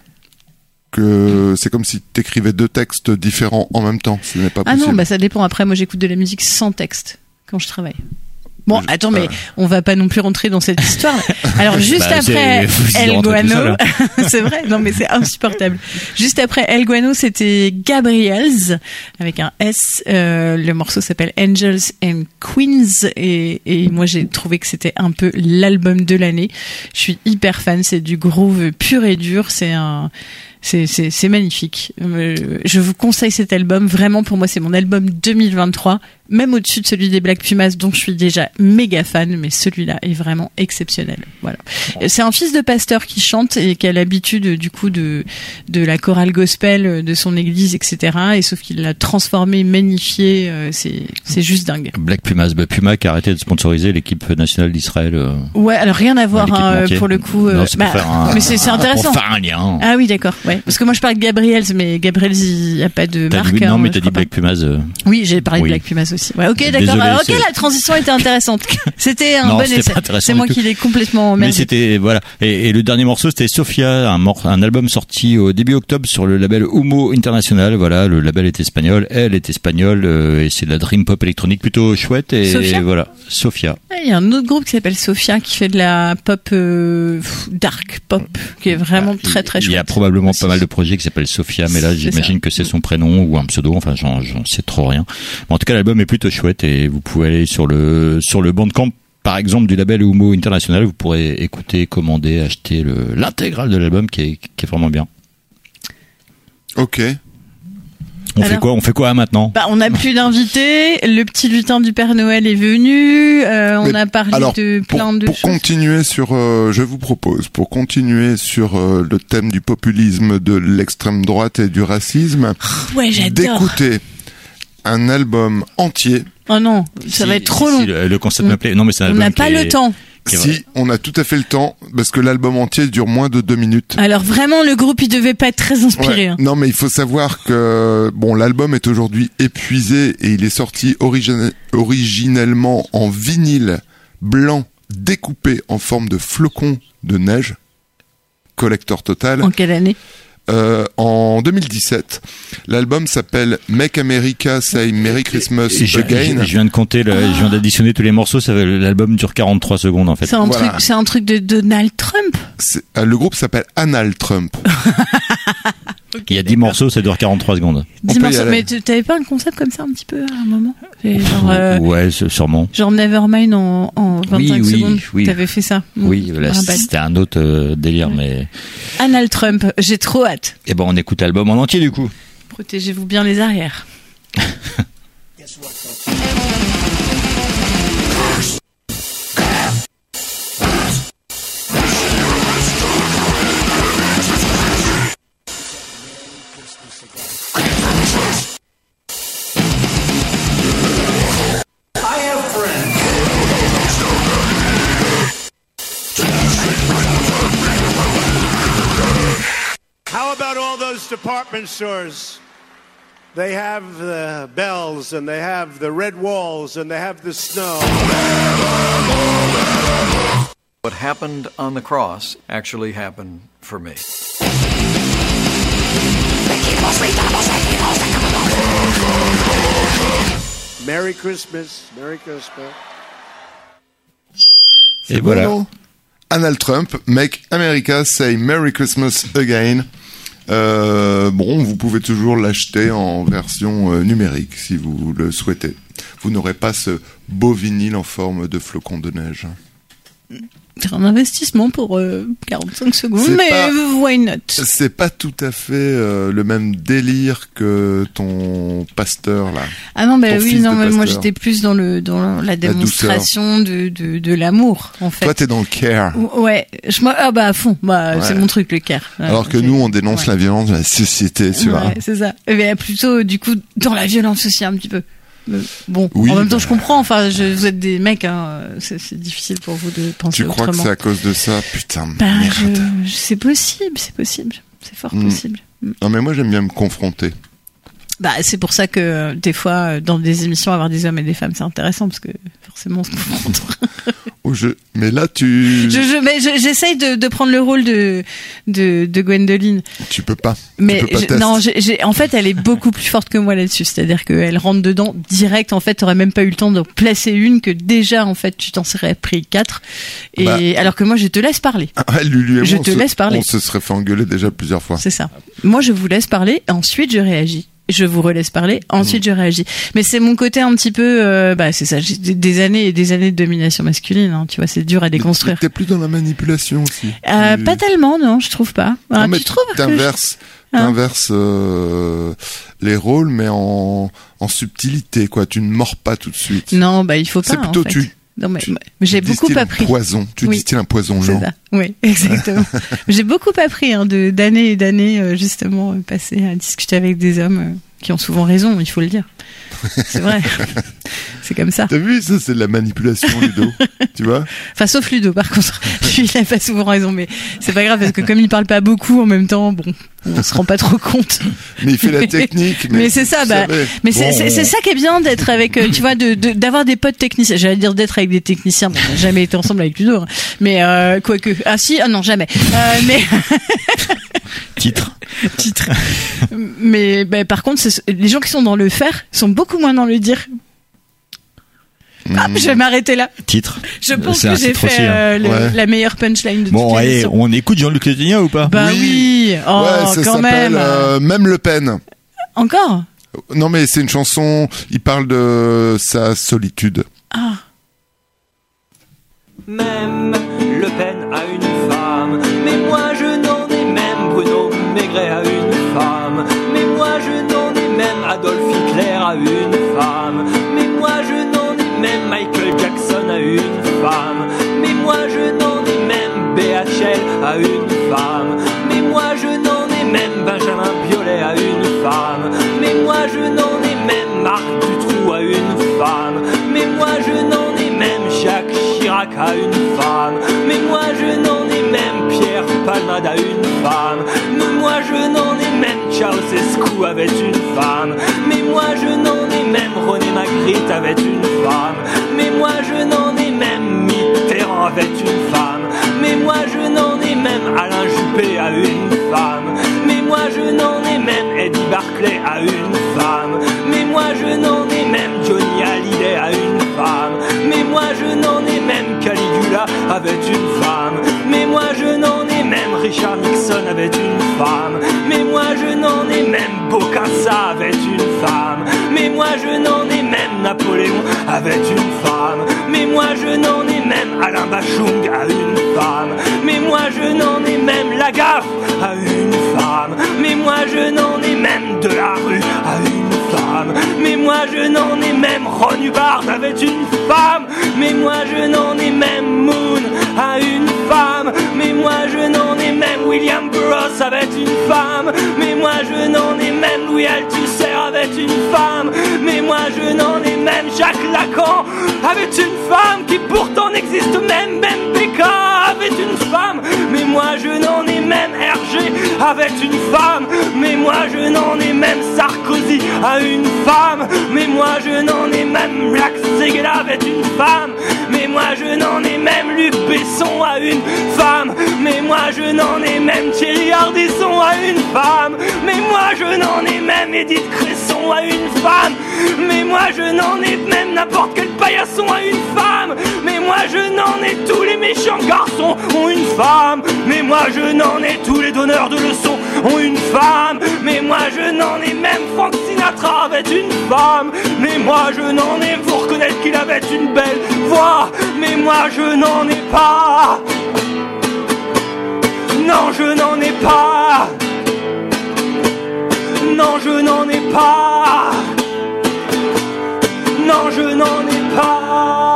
que c'est comme si t'écrivais deux textes différents en même temps. Ce n'est pas Ah possible. non, bah ça dépend. Après, moi, j'écoute de la musique sans texte quand je travaille. Bon, Je- attends, mais euh. on va pas non plus rentrer dans cette histoire. Alors, juste Bah, c'est- après vous y El rentrez tout Guano, seul, c'est vrai, non mais c'est insupportable. Juste après El Guano, c'était Gabriels avec un S. Euh, le morceau s'appelle Angels and Queens et, et moi j'ai trouvé que c'était un peu l'album de l'année. Je suis hyper fan, c'est du groove pur et dur. C'est un C'est, c'est, c'est magnifique. Euh, je vous conseille cet album. Vraiment, pour moi, c'est mon album deux mille vingt-trois. Même au-dessus de celui des Black Pumas, dont je suis déjà méga fan. Mais celui-là est vraiment exceptionnel. Voilà. C'est un fils de pasteur qui chante et qui a l'habitude, du coup, de, de la chorale gospel de son église, et cetera. Et sauf qu'il l'a transformé, magnifié. Euh, c'est, c'est juste dingue. Black Pumas, bah, Puma qui a arrêté de sponsoriser l'équipe nationale d'Israël. euh, Ouais, alors rien à voir, hein, l'équipementier. pour le coup. Non, euh, c'est pour bah, faire un- mais c'est, c'est intéressant. Pour faire un lien. Ah oui, d'accord. Ouais. Parce que moi, je parle de Gabriels, mais Gabriels, il n'y a pas de T'as marque. dit, hein, non, mais je t'as dit crois Black Pumas. euh, pas. Oui, j'ai parlé oui. de Black Pumas aussi. Ouais, ok, d'accord. Désolé, Alors, ok, c'est- la transition était intéressante. C'était un Non, bon c'était essai. pas intéressant C'est du moi tout. qui l'ai complètement Mais emmerdé. c'était voilà et, et le dernier morceau c'était Sofia, un, mor- un album sorti au début octobre sur le label Humo International. Voilà, le label est espagnol, elle est espagnole euh, et c'est de la dream pop électronique plutôt chouette et Sofia voilà, Sofia. Ah, il y a un autre groupe qui s'appelle Sofia qui fait de la pop euh, pff, dark pop qui est vraiment très très Il y a chouette. probablement pas mal de projets qui s'appellent Sofia, mais là C'est j'imagine ça. que c'est son prénom ou un pseudo. Enfin, j'en, j'en sais trop rien. Mais en tout cas, l'album est plutôt chouette et vous pouvez aller sur le sur le Bandcamp, par exemple, du label Humo International. Vous pourrez écouter, commander, acheter le l'intégrale de l'album qui est qui est vraiment bien. Ok. On Alors- fait quoi On fait quoi maintenant Bah, on n'a plus d'invités. Le petit lutin du Père Noël est venu. Euh, on Mais a parlé alors, de pour, plein de pour choses. continuer sur, euh, je vous propose, pour continuer sur euh, le thème du populisme, de l'extrême droite et du racisme, Ouais, j'adore. d'écouter un album entier. Oh non, ça Si, va être trop si, long. si, le, le concept me plaît. Non, mais c'est un On album n'a pas qui est- le temps. qui est- Si, on a tout à fait le temps, parce que l'album entier dure moins de deux minutes. Alors vraiment, le groupe, il devait pas être très inspiré. Ouais. hein. Non, mais il faut savoir que bon, l'album est aujourd'hui épuisé et il est sorti origine- originellement en vinyle blanc découpé en forme de flocons de neige, collector total. En quelle année Euh, en deux mille dix-sept, l'album s'appelle Make America Say Merry Christmas Et je, Again. je- je viens de compter, le- je viens d'additionner tous les morceaux. Ça, va- l'album dure quarante-trois secondes en fait. C'est un Voilà. truc, c'est un truc de Donald Trump. C'est- euh, le groupe s'appelle Anal Trump. Il y a dix morceaux, ça dure quarante-trois secondes. On Dis-moi peut y ça, aller. mais tu- t'avais pas un concept comme ça un petit peu à un moment Et genre, euh, Ouais, c'est- sûrement. genre Nevermind en, en vingt-cinq Oui, oui, secondes. oui. T'avais fait ça. Oui, Mmh. là, Ah, bah. c'était un autre euh, délire, mais Anal Trump, j'ai trop hâte. eh ben on écoute l'album en entier du coup. Protégez-vous bien les arrières. about all those department stores? They have the bells, and they have the red walls, and they have the snow. What happened on the cross actually happened for me. Merry Christmas, Merry Christmas. Et voilà. Donald Trump, Make America Say Merry Christmas Again. Euh, bon, vous pouvez toujours l'acheter en version euh, numérique si vous le souhaitez. Vous n'aurez pas ce beau vinyle en forme de flocon de neige. C'est un investissement pour euh, quarante-cinq secondes, C'est mais pas- why not? C'est pas tout à fait euh, le même délire que ton pasteur là. Ah non, bah Ton oui, fils non, de mais moi pasteur. j'étais plus dans le dans la démonstration de, de de l'amour en fait. Toi, t'es dans le care. Ou- Ouais, je moi ah bah à fond, bah Ouais. c'est mon truc le care. Ouais, Alors que ok. nous, on dénonce la violence de la société, tu vois. Ouais, c'est ça. Mais plutôt du coup dans la violence aussi un petit peu. Mais bon, Oui, en même temps bah. je comprends. Enfin, je, vous êtes des mecs, hein, c'est, c'est difficile pour vous de penser Tu crois autrement. que c'est à cause de ça? Putain, Bah, merde. je- je- c'est possible, c'est possible, c'est fort Mm. possible. Non, mais moi, j'aime bien me confronter. Bah, c'est pour ça que euh, des fois, euh, dans des émissions, avoir des hommes et des femmes, c'est intéressant parce que forcément, on se confronte. Oh, je... Mais là, tu... je, je, mais je- j'essaye de, de prendre le rôle de de, de Gwendoline. Tu peux pas. Mais tu peux pas je- tester. non, j'ai, j'ai- en fait, elle est beaucoup plus forte que moi là-dessus. C'est-à-dire qu'elle rentre dedans direct. En fait, t'aurais même pas eu le temps de placer une que déjà, en fait, tu t'en serais pris quatre. Et Bah. alors que moi, je te laisse parler. Ah, Lulu et Je moi, on te se- laisse parler. On se serait fait engueuler déjà plusieurs fois. C'est ça. Moi, je vous laisse parler. Ensuite, je réagis. Je vous relaisse parler. Ensuite, je réagis. Mais c'est mon côté un petit peu, euh, bah, c'est ça. J'ai des- des années et des années de domination masculine. Hein, tu vois, c'est dur à déconstruire. T'es plus dans la manipulation aussi. Euh, Tu- pas tellement, non, je trouve pas. Non, Ah, mais tu trouves que je- t'inverses, Hein t'inverses euh, les rôles, mais en, en subtilité, quoi. Tu ne mords pas tout de suite. Non, bah, il faut pas. C'est plutôt en fait. tu. Non, mais, tu- mais j'ai tu beaucoup distilles un appris. Poison. Tu Oui. distilles un poison C'est lent. ça. Oui, exactement. J'ai beaucoup appris hein, de d'années et d'années euh, justement euh, passées à discuter avec des hommes euh, qui ont souvent raison, il faut le dire. C'est vrai. C'est comme ça. T'as vu, ça, c'est de la manipulation, Ludo. Tu vois? Enfin, sauf Ludo, par contre. Lui, il a pas souvent raison, mais c'est pas grave parce que comme il parle pas beaucoup en même temps, bon, on se rend pas trop compte. Mais il fait la technique. Mais, Mais, c'est ça, vous bah. savez. Mais c'est, Bon, c'est, c'est ça qui est bien d'être avec, euh, tu vois, de, de- d'avoir des potes techniciens. J'allais dire d'être avec des techniciens. Bon, on n'a jamais été ensemble avec Ludo, hein. Mais euh, quoique. Ah si, ah non, jamais. Euh, mais. Titre. Titre. Mais bah, par contre, c'est- les gens qui sont dans le faire sont beaucoup moins dans le dire. Ah, je vais m'arrêter là. Titre. Je pense C'est un que j'ai titre fait aussi, hein. euh, le- Ouais. la meilleure punchline de Bon, toute allez, l'émission. on écoute Jean-Luc Létignan ou pas? Bah oui, oh, ouais, ça quand s'appelle même. euh, Même Le Pen. Encore Non, mais c'est une chanson. Il parle de sa solitude. Ah. Même Le Pen a une femme, mais moi je n'en ai même. Bruno Maigret a une femme, mais moi je n'en ai même. Adolf Hitler a une femme, mais moi je n'en ai même. Michael Jackson a une femme, mais moi je n'en ai même. B H L a une femme, mais moi je n'en ai même. Benjamin Biolay a une femme, mais moi je n'en ai même. Marc Dutroux a une femme, mais moi je n'en ai même. Jacques Chirac a une femme, mais moi je n'en ai même. Pierre Palmade a une femme, mais moi je n'en ai même. Ceausescu avait une femme, mais moi je n'en ai même. René Magritte avait une femme, mais moi je n'en ai même. Mitterrand avait une femme, mais moi je n'en ai même. Alain Juppé a une femme, mais moi je n'en ai même. Eddie Barclay a une femme, mais moi je n'en ai même. Johnny Hallyday a une femme, mais moi je n'en ai même. Caligula avait une femme, mais moi je n'en ai même. Richard Nixon avait une femme, mais moi je n'en ai même. Bokassa avait une femme, mais moi je n'en ai même. Napoléon avait une femme, mais moi je n'en ai même. Alain Bachung a une femme, mais moi je n'en ai même. Lagaffe a une femme, mais moi je n'en ai même. De la rue a une femme, mais moi je n'en ai même. Ron Hubbard avait une femme, mais moi je n'en ai même. Moon a une femme, mais moi je n'en ai même. William Burroughs avait une femme, mais moi je n'en ai même. Louis Althusser avait une femme, mais moi je n'en ai même. Jacques Lacan avait une femme qui pourtant n'existe même. Même Becca avait une femme, mais moi moi je n'en ai même Hergé avec une femme, mais moi je n'en ai même Sarkozy à une femme, mais moi je n'en ai même Black Seguela avec une femme, mais moi je n'en ai même Luc Besson à une femme, mais moi je n'en ai même Thierry Ardisson à une femme, mais moi je n'en ai même Edith Cresson à une femme, mais moi je n'en ai même n'importe quel paillasson à une femme, mais moi je n'en ai tous les méchants garçons ont une femme, mais moi je n'en ai tous les donneurs de leçons ont une femme, mais moi je n'en ai même Frank Sinatra avec une femme, mais moi je n'en ai, vous reconnaître qu'il avait une belle voix, mais moi je n'en ai pas, non je n'en ai pas, non je n'en ai pas, non je n'en ai pas.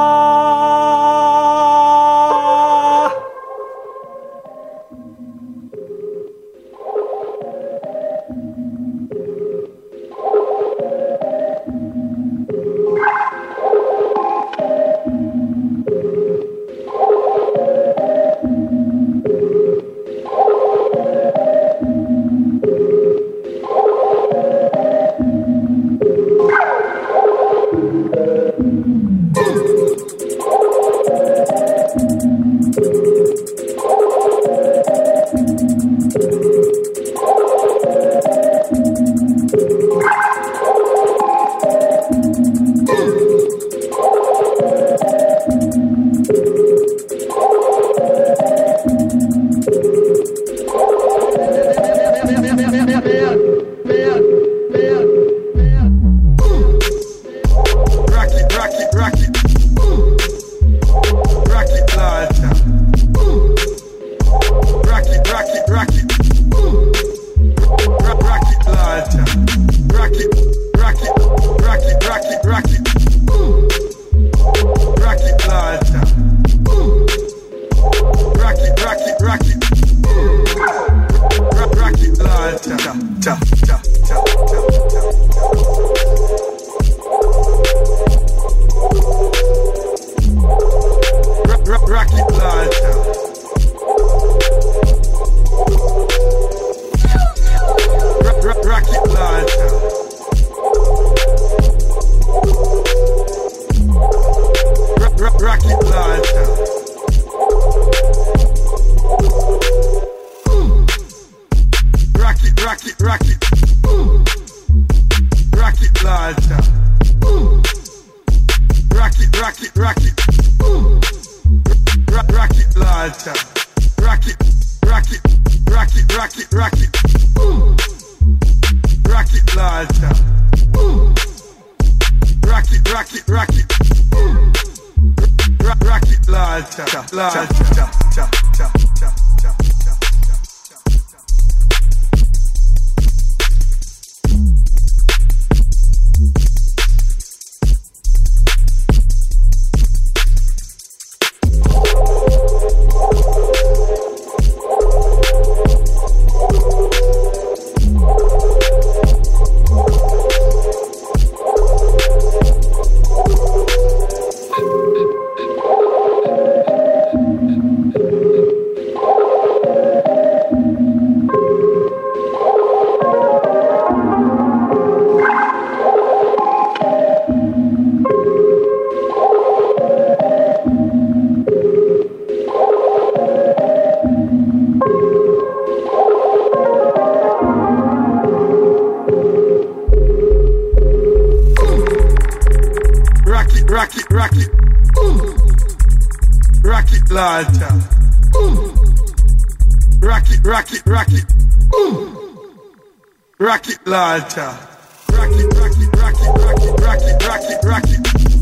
Later. Rock it, rock it, rock it, rock it, rock it, rock it, rock it.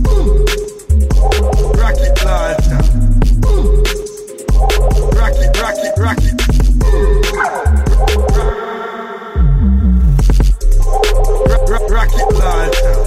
Rock it, later. Rock it, rock it, rock it. Rock it, later.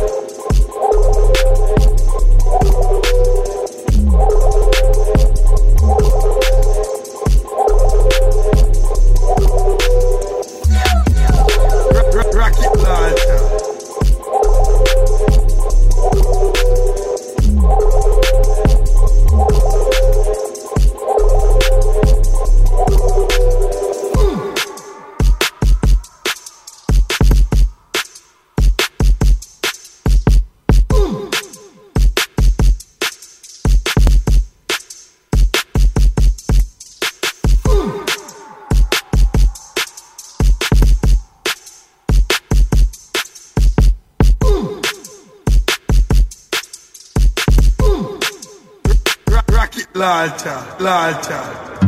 lighter, lighter.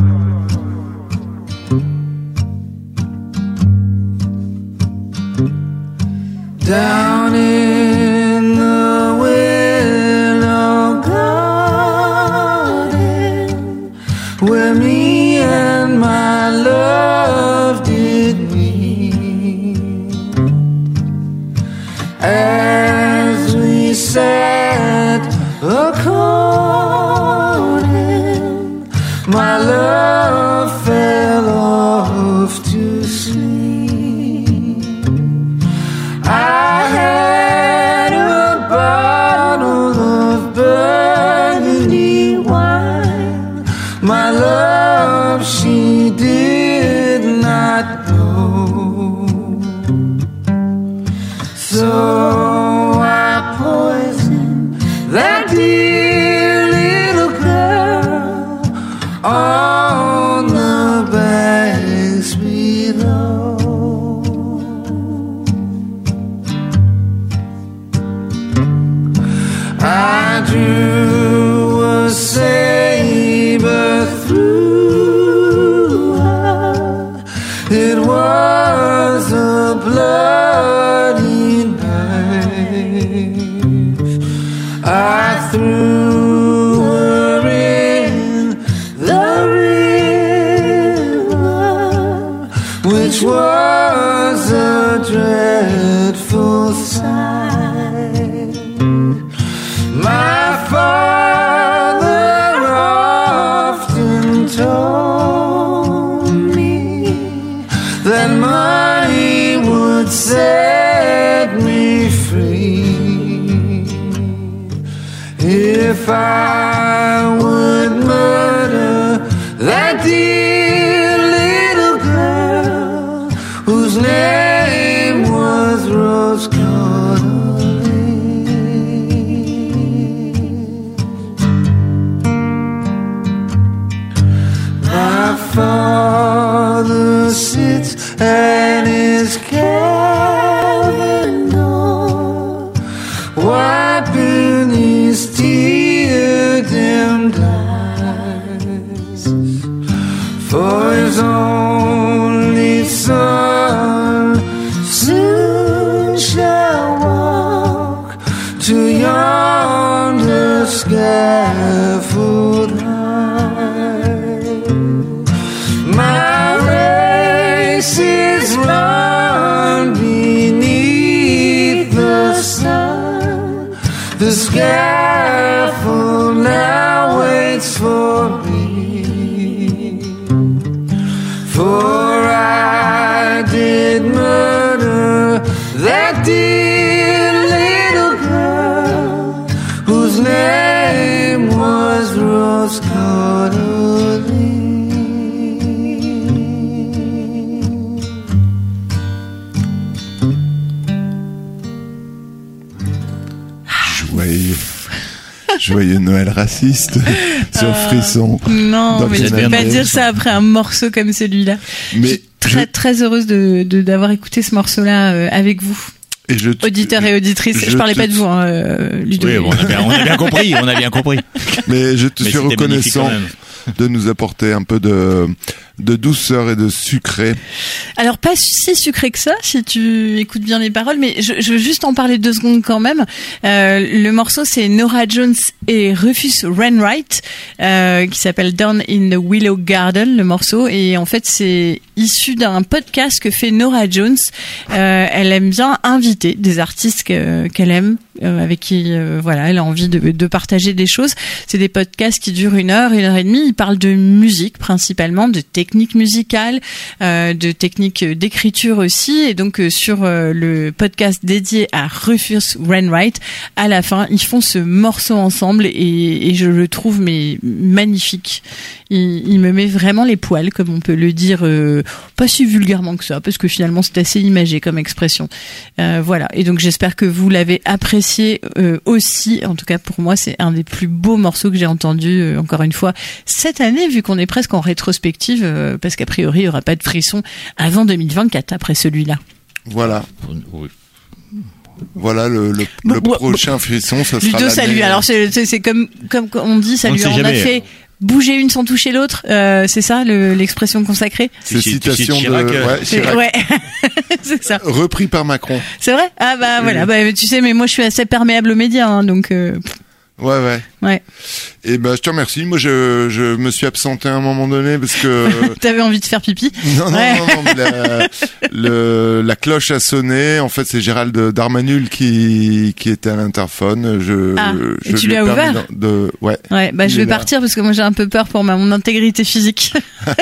Down in the willow garden, where me and my love did meet, as we sat a-courting, my love fell off to sleep. I had a bottle of burgundy wine. My love, she did not know. So I poisoned that dear little girl on the banks below. I drew a saber through her. It was a bloody knife. I threw her in the river, which was a dreadful sight. My father often told me that money would set me free if I would murder that dear little girl whose name was Rose Cordova. My father sits at his cabin door, wiping his tear-dimmed eyes, for his only son soon shall walk to yonder scaffold high. My race is run beneath the sun. The scaffold now waits for me, for I did murder that dear little girl whose name was Rose Cordova. Joyeux, joyeux Noël raciste sur Euh, Frisson. Non, mais tu peux pas Canal B. dire ça après un morceau comme celui-là. Mais je suis très, très heureuse de, de, d'avoir écouté ce morceau-là euh, avec vous. Et je te- Auditeurs et auditrices. Je, je parlais te- pas de vous, hein, euh, Ludo. Oui, bon, on a bien, on a bien compris, on a bien compris. Mais je te Mais suis c'était magnifique reconnaissant quand même. de nous apporter un peu de, de douceur et de sucré. Alors pas si sucré que ça, si tu écoutes bien les paroles, mais je, je veux juste en parler deux secondes quand même. Euh, le morceau c'est Norah Jones et Rufus Wainwright, euh, qui s'appelle Down in the Willow Garden, le morceau, et en fait c'est issu d'un podcast que fait Norah Jones. Euh, elle aime bien inviter des artistes que, qu'elle aime, euh, avec qui euh, voilà, elle a envie de, de partager des choses. C'est des podcasts qui durent une heure, une heure et demie. Ils parlent de musique principalement, de techniques musicales, euh, de techniques d'écriture aussi. Et donc euh, sur euh, le podcast dédié à Rufus Wainwright, à la fin, ils font ce morceau ensemble et, et je le trouve mais magnifique. Il, il me met vraiment les poils, comme on peut le dire, euh, pas si vulgairement que ça, parce que finalement c'est assez imagé comme expression. Euh, voilà. Et donc j'espère que vous l'avez apprécié euh, aussi. En tout cas pour moi, c'est un des plus beaux morceaux que j'ai entendus euh, encore une fois cette année, vu qu'on est presque en rétrospective, euh, parce qu'a priori il y aura pas de frisson avant deux mille vingt-quatre après celui-là. Voilà. Voilà le, le, le Bon, prochain frisson, ça sera Ludo, ça l'année- lui. Alors c'est, c'est, c'est comme comme on dit, ça On ne lui sait en jamais. a fait bouger une sans toucher l'autre, euh, c'est ça le, l'expression consacrée. C'est citation de Chirac, euh, ouais, Chirac. Ouais, c'est ça. Repris par Macron. C'est vrai. Ah bah Oui. voilà. Bah tu sais, mais moi je suis assez perméable aux médias, hein, donc. Euh... Ouais, ouais. Ouais. Et ben, je te remercie. Moi, je, je me suis absenté à un moment donné parce que. T'avais envie de faire pipi. Non, non, Ouais. non, non, mais la, le, la cloche a sonné. En fait, c'est Gérald Darmanul qui, qui était à l'interphone. Je, Ah, je et tu lui lui ai as permis ouvert de, de- ouais. Ouais, bah Il je est vais là. partir parce que moi j'ai un peu peur pour ma mon intégrité physique.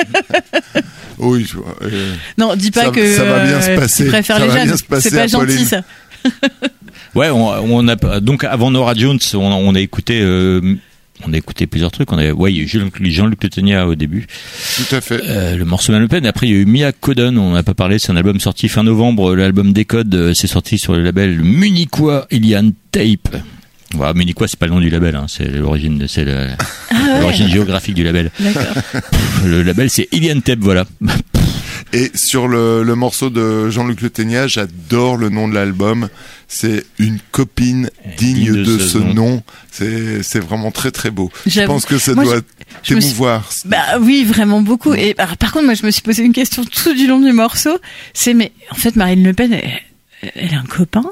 Oui, je vois. Euh, Non, dis pas ça, que ça va bien euh, se passer. tu préfères ça les va jeunes. bien se passer C'est pas à gentil Pauline. ça. Ouais, on, on a donc avant Nora Jones, on, a- on a écouté, euh, on a écouté plusieurs trucs. On a, ouais, il y a eu Jean- Jean-Luc Le Tenia au début. Tout à fait. Euh, le morceau Marine Le Pen. Après, il y a eu Mia Codon. On n'a pas parlé. C'est un album sorti fin novembre. L'album Décode, euh, c'est sorti sur le label Munichois Ilian Tape. Voilà, Munichois, c'est pas le nom du label. Hein, c'est l'origine, c'est le- Ah ouais. l'origine géographique du label. D'accord. Le label, c'est Ilian Tape. Voilà. Et sur le, le morceau de Jean-Luc Le Tenia, j'adore le nom de l'album. C'est Une copine digne, Digne de de, ce ce nom. nom. C'est, c'est vraiment très très beau. Je J'avoue. pense que ça Moi, doit je- je me suis- t'émouvoir. Bah oui, vraiment beaucoup. Et alors, par contre, moi, je me suis posé une question tout du long du morceau. C'est mais en fait, Marine Le Pen, elle, elle a un copain.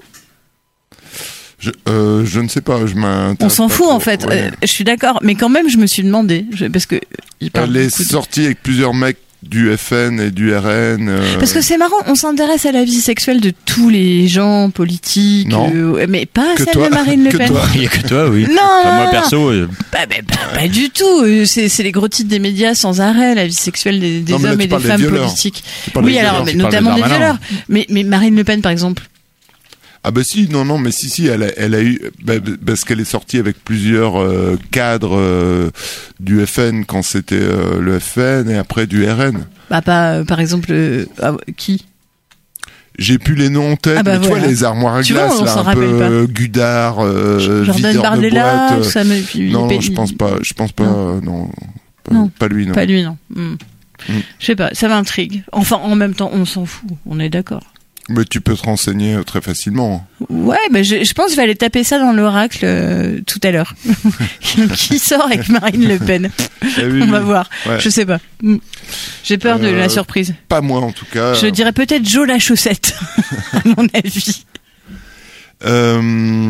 Je, euh, je ne sais pas, je m'intéresse On s'en pas fout trop. en fait. Ouais. Euh, je suis d'accord, mais quand même, je me suis demandé je- parce que il parle Elle est beaucoup de- sortie avec plusieurs mecs du F N et du R N. euh, Parce que c'est marrant, on s'intéresse à la vie sexuelle de tous les gens politiques, Non. euh, mais pas à Que celle toi. de Marine Le Que Pen. toi. Il y a que toi, oui. Non, Enfin, non, moi non. perso. euh, Bah, bah, bah, pas du tout. Euh, C'est, c'est les gros titres des médias sans arrêt, la vie sexuelle des, des Non, mais là, hommes tu et des parles des femmes violeurs. politiques. Tu parles Oui, des alors, violeurs, mais tu parles de notamment des Darmanin. violeurs. Mais, mais Marine Le Pen, par exemple. Ah bah si, non, non, mais si, si, elle a, elle a eu, bah, parce qu'elle est sortie avec plusieurs euh, cadres euh, du F N quand c'était euh, le F N et après du R N. Bah, pas, euh, par exemple, euh, ah, qui J'ai plus les noms en tête, Ah bah mais tu voilà. vois les armoires à Tu vois, glace on là, s'en un rappelle peu pas. euh, Gudard, euh, Jordan videur de Bardella, boîte. euh, ça me- puis non, il non, paye- je pense pas, je pense pas, euh, non, pas, Non, pas lui, non. Pas lui, non. Hmm. Mm. Je sais pas, ça m'intrigue. Enfin, en même temps, on s'en fout, on est d'accord. Mais tu peux te renseigner euh, très facilement. Ouais, bah je, je pense que je vais aller taper ça dans l'oracle euh, tout à l'heure. Qui sort avec Marine Le Pen Eh oui, On va oui. voir. Ouais. Je sais pas. Hmm. J'ai peur de Euh, la surprise. Pas moi en tout cas. Je dirais peut-être Joe la chaussette, à mon avis. Euh,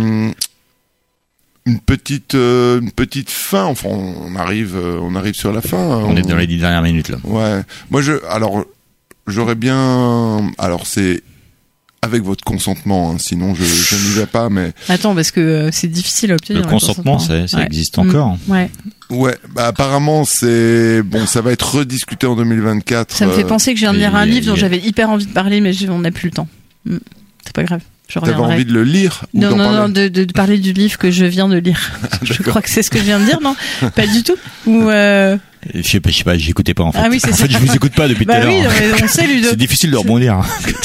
une petite, euh, une petite fin. Enfin, on arrive, euh, on arrive sur la fin. On est dans les dix dernières minutes là. Ouais. Moi, je, alors, j'aurais bien. Alors, c'est avec votre consentement. Hein, sinon, je, je n'y vais pas. Mais Attends, parce que euh, c'est difficile à obtenir. Le le consentement, ça- ça Ouais. existe Hmm. encore. Ouais. ouais. Bah, apparemment, c'est bon. Ça va être rediscuté en deux mille vingt-quatre. Ça me fait euh, penser que je viens de il y lire a- un il y a- livre dont il y a- j'avais hyper envie de parler, mais je- on n'a plus le temps. Hmm. C'est pas grave. Je T'avais reviendrai. envie de le lire ou Non, d'en non, parler non, de, de, de parler du livre que je viens de lire. je D'accord. crois que c'est ce que je viens de dire, non? Pas du tout. Ou euh... Je sais pas, je sais pas, j'écoutais pas en fait. Ah oui, c'est en ça. fait, je vous écoute pas depuis Bah tout à oui, l'heure. non, mais on sait, Ludo. C'est difficile de rebondir.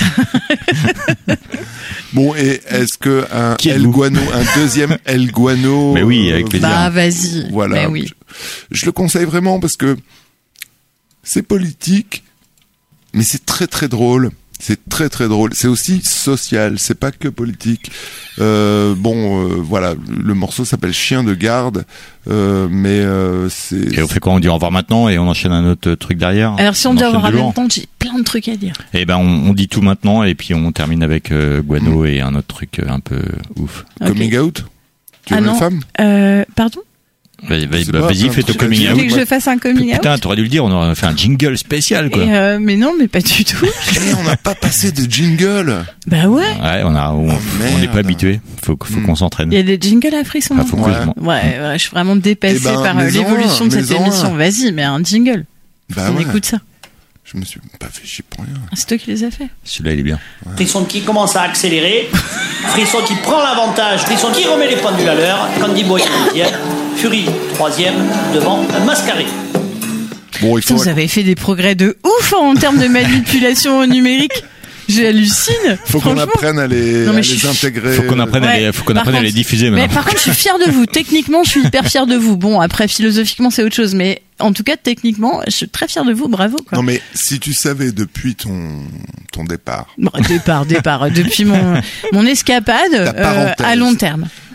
Bon, et est-ce que un Qui El êtes-vous Guano, un deuxième El Guano Mais oui, avec plaisir. Bah, vas-y. Voilà. Mais oui. Je, je le conseille vraiment parce que c'est politique, mais c'est très très drôle. C'est très très drôle. C'est aussi social. C'est pas que politique. Euh, bon, euh, voilà. Le morceau s'appelle Chien de garde, euh, mais euh, c'est. Et on fait quoi? On dit au revoir maintenant et on enchaîne un autre truc derrière. Alors, si on dit au enchaîne revoir en du même lourd. temps, j'ai plein de trucs à dire. Eh ben, on, on dit tout maintenant et puis on termine avec euh, Guano et un autre truc euh, un peu ouf. Ok. Coming out. Tu Ah es une non. femme. Euh, Pardon? Vas-y, vas-y, sais bah, pas, vas-y, c'est un fais ton truc- coming Tu out. voulais que je fasse un coming out? Putain, t'aurais dû le dire, on aurait fait un jingle spécial, quoi. Et euh, mais non, mais pas du tout. Eh, on n'a pas passé de jingle. Bah ouais. Ouais, on a, on, Oh, on n'est pas merde. habitué. Faut, faut Hmm. qu'on s'entraîne. Il y a des jingles à frisson. Ah, faut que Ouais. je m'en- Ouais, ouais, je suis vraiment dépassée Eh ben, par euh, mets-en l'évolution un, de cette mets-en émission. un. Vas-y, mais un jingle. Bah on ouais. écoute ça. Je me suis pas fait chier pour rien. C'est toi qui les as fait. Celui-là, il est bien. Frisson qui commence à accélérer, Frisson qui prend l'avantage, Frisson qui remet les pendules à l'heure, Candy Boy deuxième, Fury troisième, devant Mascaré. Bon, il Putain, faut. vous avez fait des progrès de ouf en termes de manipulation numérique. J'hallucine. Faut qu'on franchement. apprenne à les, Non, mais à je les suis- intégrer. Faut qu'on apprenne, à Ouais. les, faut qu'on Par apprenne à contre- les diffuser Mais maintenant. par contre, je suis fière de vous. Techniquement, je suis hyper fière de vous. Bon, après, philosophiquement, c'est autre chose. Mais en tout cas, techniquement, je suis très fière de vous. Bravo, quoi. Non mais si tu savais depuis ton ton départ. Bon, départ, départ. Depuis mon, mon escapade, Ta euh, parenthèse. à long terme.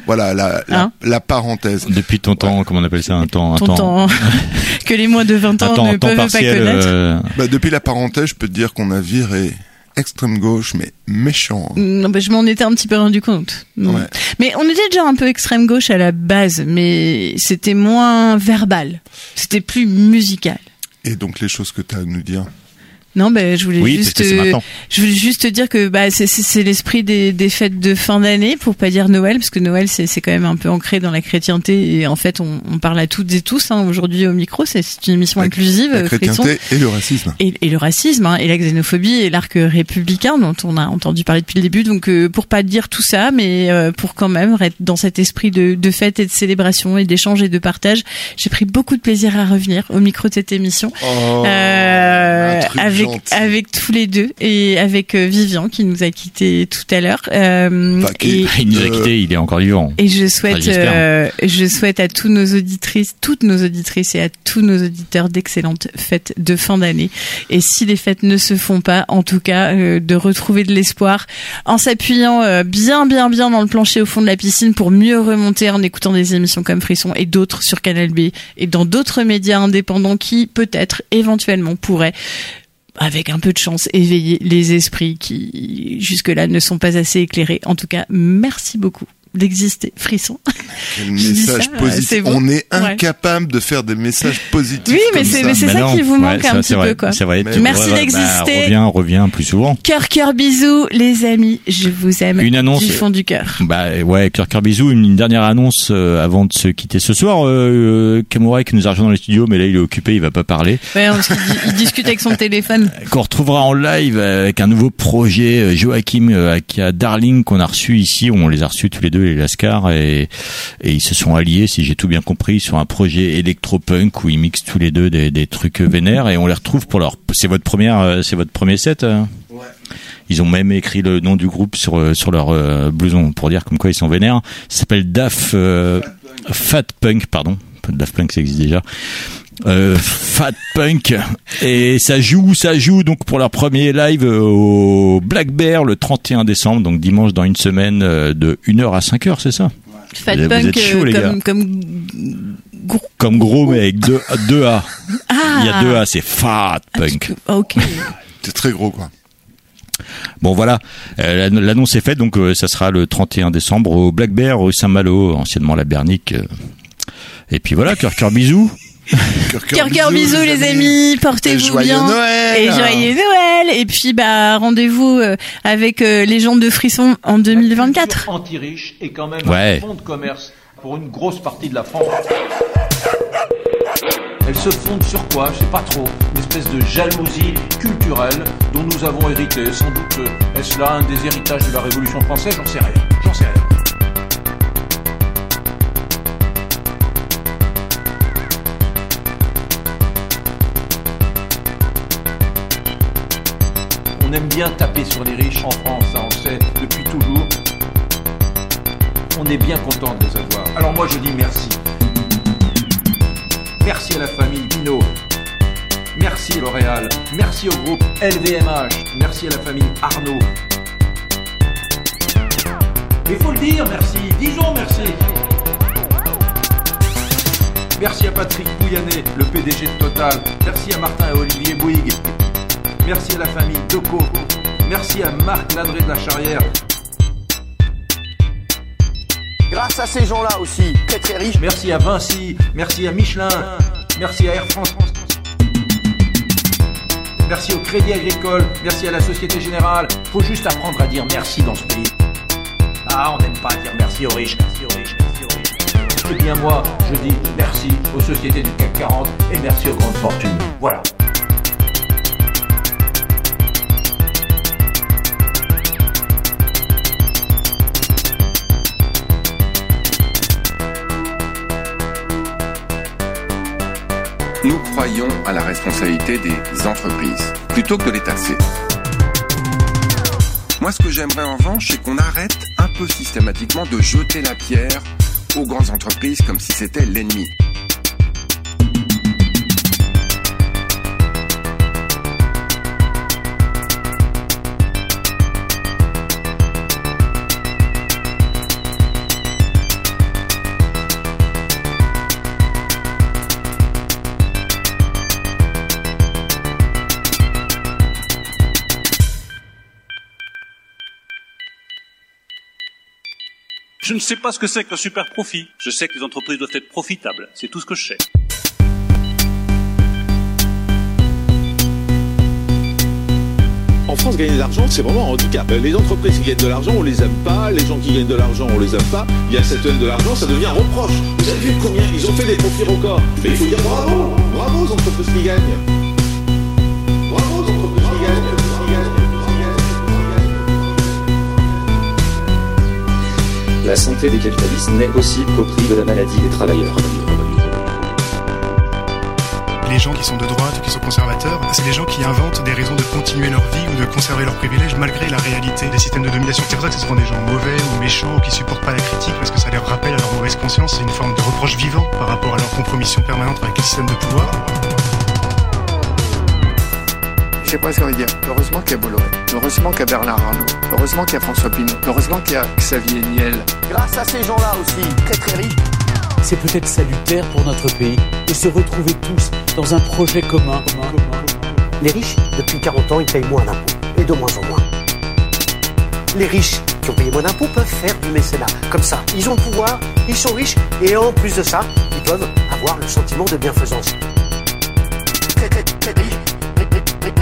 Voilà, la, la, Hein la parenthèse. Depuis ton temps, comment on appelle ça, un temps, un Ton temps que les moins de vingt ans un temps, ne temps peuvent partiel, pas connaître. euh, Bah, depuis la parenthèse, je peux te dire qu'on a viré extrême gauche, mais méchant. Non, bah, je m'en étais un petit peu rendu compte. Mm. Ouais. Mais on était déjà un peu extrême gauche à la base, mais c'était moins verbal. C'était plus musical. Et donc, les choses que tu as à nous dire. Non, ben je voulais Oui, juste, parce que c'est euh, maintenant. je voulais juste te dire que bah c'est c'est, c'est l'esprit des, des fêtes de fin d'année, pour pas dire Noël, parce que Noël c'est c'est quand même un peu ancré dans la chrétienté et en fait on, on parle à toutes et tous hein, aujourd'hui au micro, c'est, c'est une émission La- inclusive. La Frisson. chrétienté et le racisme. Et, et le racisme hein, et la xénophobie et l'arc républicain dont on a entendu parler depuis le début. Donc euh, pour pas dire tout ça, mais euh, pour quand même être dans cet esprit de, de fête et de célébration et d'échange et de partage, j'ai pris beaucoup de plaisir à revenir au micro de cette émission Oh, euh, un truc avec gentil. avec tous les deux et avec euh, Vivian qui nous a quittés tout à l'heure. Euh, Enfin, qui- et, il nous a Euh, quittés, il est encore vivant. et je souhaite, Enfin, j'espère. euh, je souhaite à tous nos auditrices, toutes nos auditrices et à tous nos auditeurs d'excellentes fêtes de fin d'année. Et si les fêtes ne se font pas, en tout cas, euh, de retrouver de l'espoir en s'appuyant euh, bien, bien, bien dans le plancher au fond de la piscine pour mieux remonter en écoutant des émissions comme Frisson et d'autres sur Canal B et dans d'autres médias indépendants qui, peut-être, éventuellement, pourraient avec un peu de chance, éveiller les esprits qui, jusque-là, ne sont pas assez éclairés. En tout cas, merci beaucoup d'exister, Frisson. Quel Je dis message ça, positif. c'est bon. On est Ouais. incapable de faire des messages positifs. Oui, mais comme c'est- ça. mais c'est Bah ça non, qui vous ouais, manque ça, un c'est petit vrai, peu, quoi. C'est vrai. Mais tu- merci ouais, d'exister. Bah, reviens, reviens plus souvent. Cœur, cœur, bisous, les amis. Je vous aime Une annonce. du fond du cœur. Bah ouais, cœur cœur bisous. Une, une dernière annonce euh, avant de se quitter ce soir. Euh, Kamouraï qui nous a rejoint dans les studios, mais là il est occupé, il va pas parler. Ouais, parce qu'il di- il discute avec son téléphone. Qu'on retrouvera en live avec un nouveau projet. euh, Joachim euh, qui a Darling qu'on a reçu ici. On les a reçus tous les deux, les Lascars, et, et ils se sont alliés, si j'ai tout bien compris, sur un projet électropunk où ils mixent tous les deux des, des trucs vénères, et on les retrouve pour leur. C'est votre première, euh, c'est votre premier set. euh Ouais. Ils ont même écrit le nom du groupe sur euh, sur leur euh, blouson pour dire comme quoi ils sont vénères. Ça s'appelle Daf euh, Fat Punk, pardon. Daft Punk, ça existe déjà. Euh, Fat Punk, et ça joue, ça joue donc pour leur premier live euh, au Black Bear le trente et un décembre, donc dimanche dans une semaine, euh, de une heure à cinq heures, c'est ça? Fat Vous Punk, êtes chauds, euh, les gars. comme, comme, gros. Comme gros, mais avec deux, deux A. Ah. Il y a deux A, c'est Fat Punk. Ok. C'est très gros, quoi. Bon voilà, euh, l'annonce est faite, donc euh, ça sera le trente et un décembre au Black Bear, rue Saint-Malo, anciennement la Bernique. euh. Et puis voilà, cœur cœur bisous. Cœur, cœur, bisous, les amis. Portez-vous Et joyeux bien. Noël. Et joyeux Noël. Et puis, bah, rendez-vous euh, avec euh, les gens de Frisson en deux mille vingt-quatre. Anti-riche est quand même Ouais. un fonds de commerce pour une grosse partie de la France. Elle se fonde sur quoi? Je sais pas trop. Une espèce de jalousie culturelle dont nous avons hérité. Sans doute euh, est-ce là un des héritages de la Révolution française? J'en sais rien. J'en sais rien. On aime bien taper sur les riches en France, ça on le sait depuis toujours. On est bien content de les avoir. Alors moi je dis merci. Merci à la famille Pinault. Merci L'Oréal. Merci au groupe L V M H. Merci à la famille Arnaud. Il faut le dire, merci. Disons merci. Merci à Patrick Pouyanné, le P D G de Total. Merci à Martin et Olivier Bouygues. Merci à la famille Decaux. Merci à Marc Ladré de la Charrière. Grâce à ces gens-là aussi, très très riches. Merci à Vinci. Merci à Michelin. Merci à Air France. Merci au Crédit Agricole. Merci à la Société Générale. Faut juste apprendre à dire merci dans ce pays. Ah, on n'aime pas dire merci aux riches. Merci aux riches. Merci aux riches. Eh bien moi, je dis merci aux sociétés du C A C quarante et merci aux grandes fortunes. Voilà. Nous croyons à la responsabilité des entreprises, plutôt que de les taxer. Moi, ce que j'aimerais en revanche, c'est qu'on arrête un peu systématiquement de jeter la pierre aux grandes entreprises comme si c'était l'ennemi. Je ne sais pas ce que c'est qu'un super profit. Je sais que les entreprises doivent être profitables. C'est tout ce que je sais. En France, gagner de l'argent, c'est vraiment un handicap. Les entreprises qui gagnent de l'argent, on les aime pas. Les gens qui gagnent de l'argent, on les aime pas. Il y a cette haine de l'argent, ça devient un reproche. Vous avez vu combien ils ont fait des profits records. Mais il faut dire bravo, bravo aux entreprises qui gagnent. Bravo aux entreprises qui gagnent. La santé des capitalistes n'est possible qu'au prix de la maladie des travailleurs. Les gens qui sont de droite ou qui sont conservateurs, c'est des gens qui inventent des raisons de continuer leur vie ou de conserver leurs privilèges malgré la réalité des systèmes de domination. C'est pour ça que ce seront des gens mauvais ou méchants ou qui supportent pas la critique parce que ça les rappelle à leur mauvaise conscience. C'est une forme de reproche vivant par rapport à leur compromission permanente avec les systèmes de pouvoir. Je sais pas ce qu'on va dire. Heureusement qu'il y a Bolloré. Heureusement qu'il y a Bernard Arnault. Heureusement qu'il y a François Pinault. Heureusement qu'il y a Xavier Niel. Grâce à ces gens-là aussi, très très riches. C'est peut-être salutaire pour notre pays de se retrouver tous dans un projet commun. Les riches, depuis quarante ans, ils payent moins d'impôts. Et de moins en moins. Les riches qui ont payé moins d'impôts peuvent faire du mécénat. Comme ça, ils ont le pouvoir, ils sont riches, et en plus de ça, ils peuvent avoir le sentiment de bienfaisance. Très très très riches.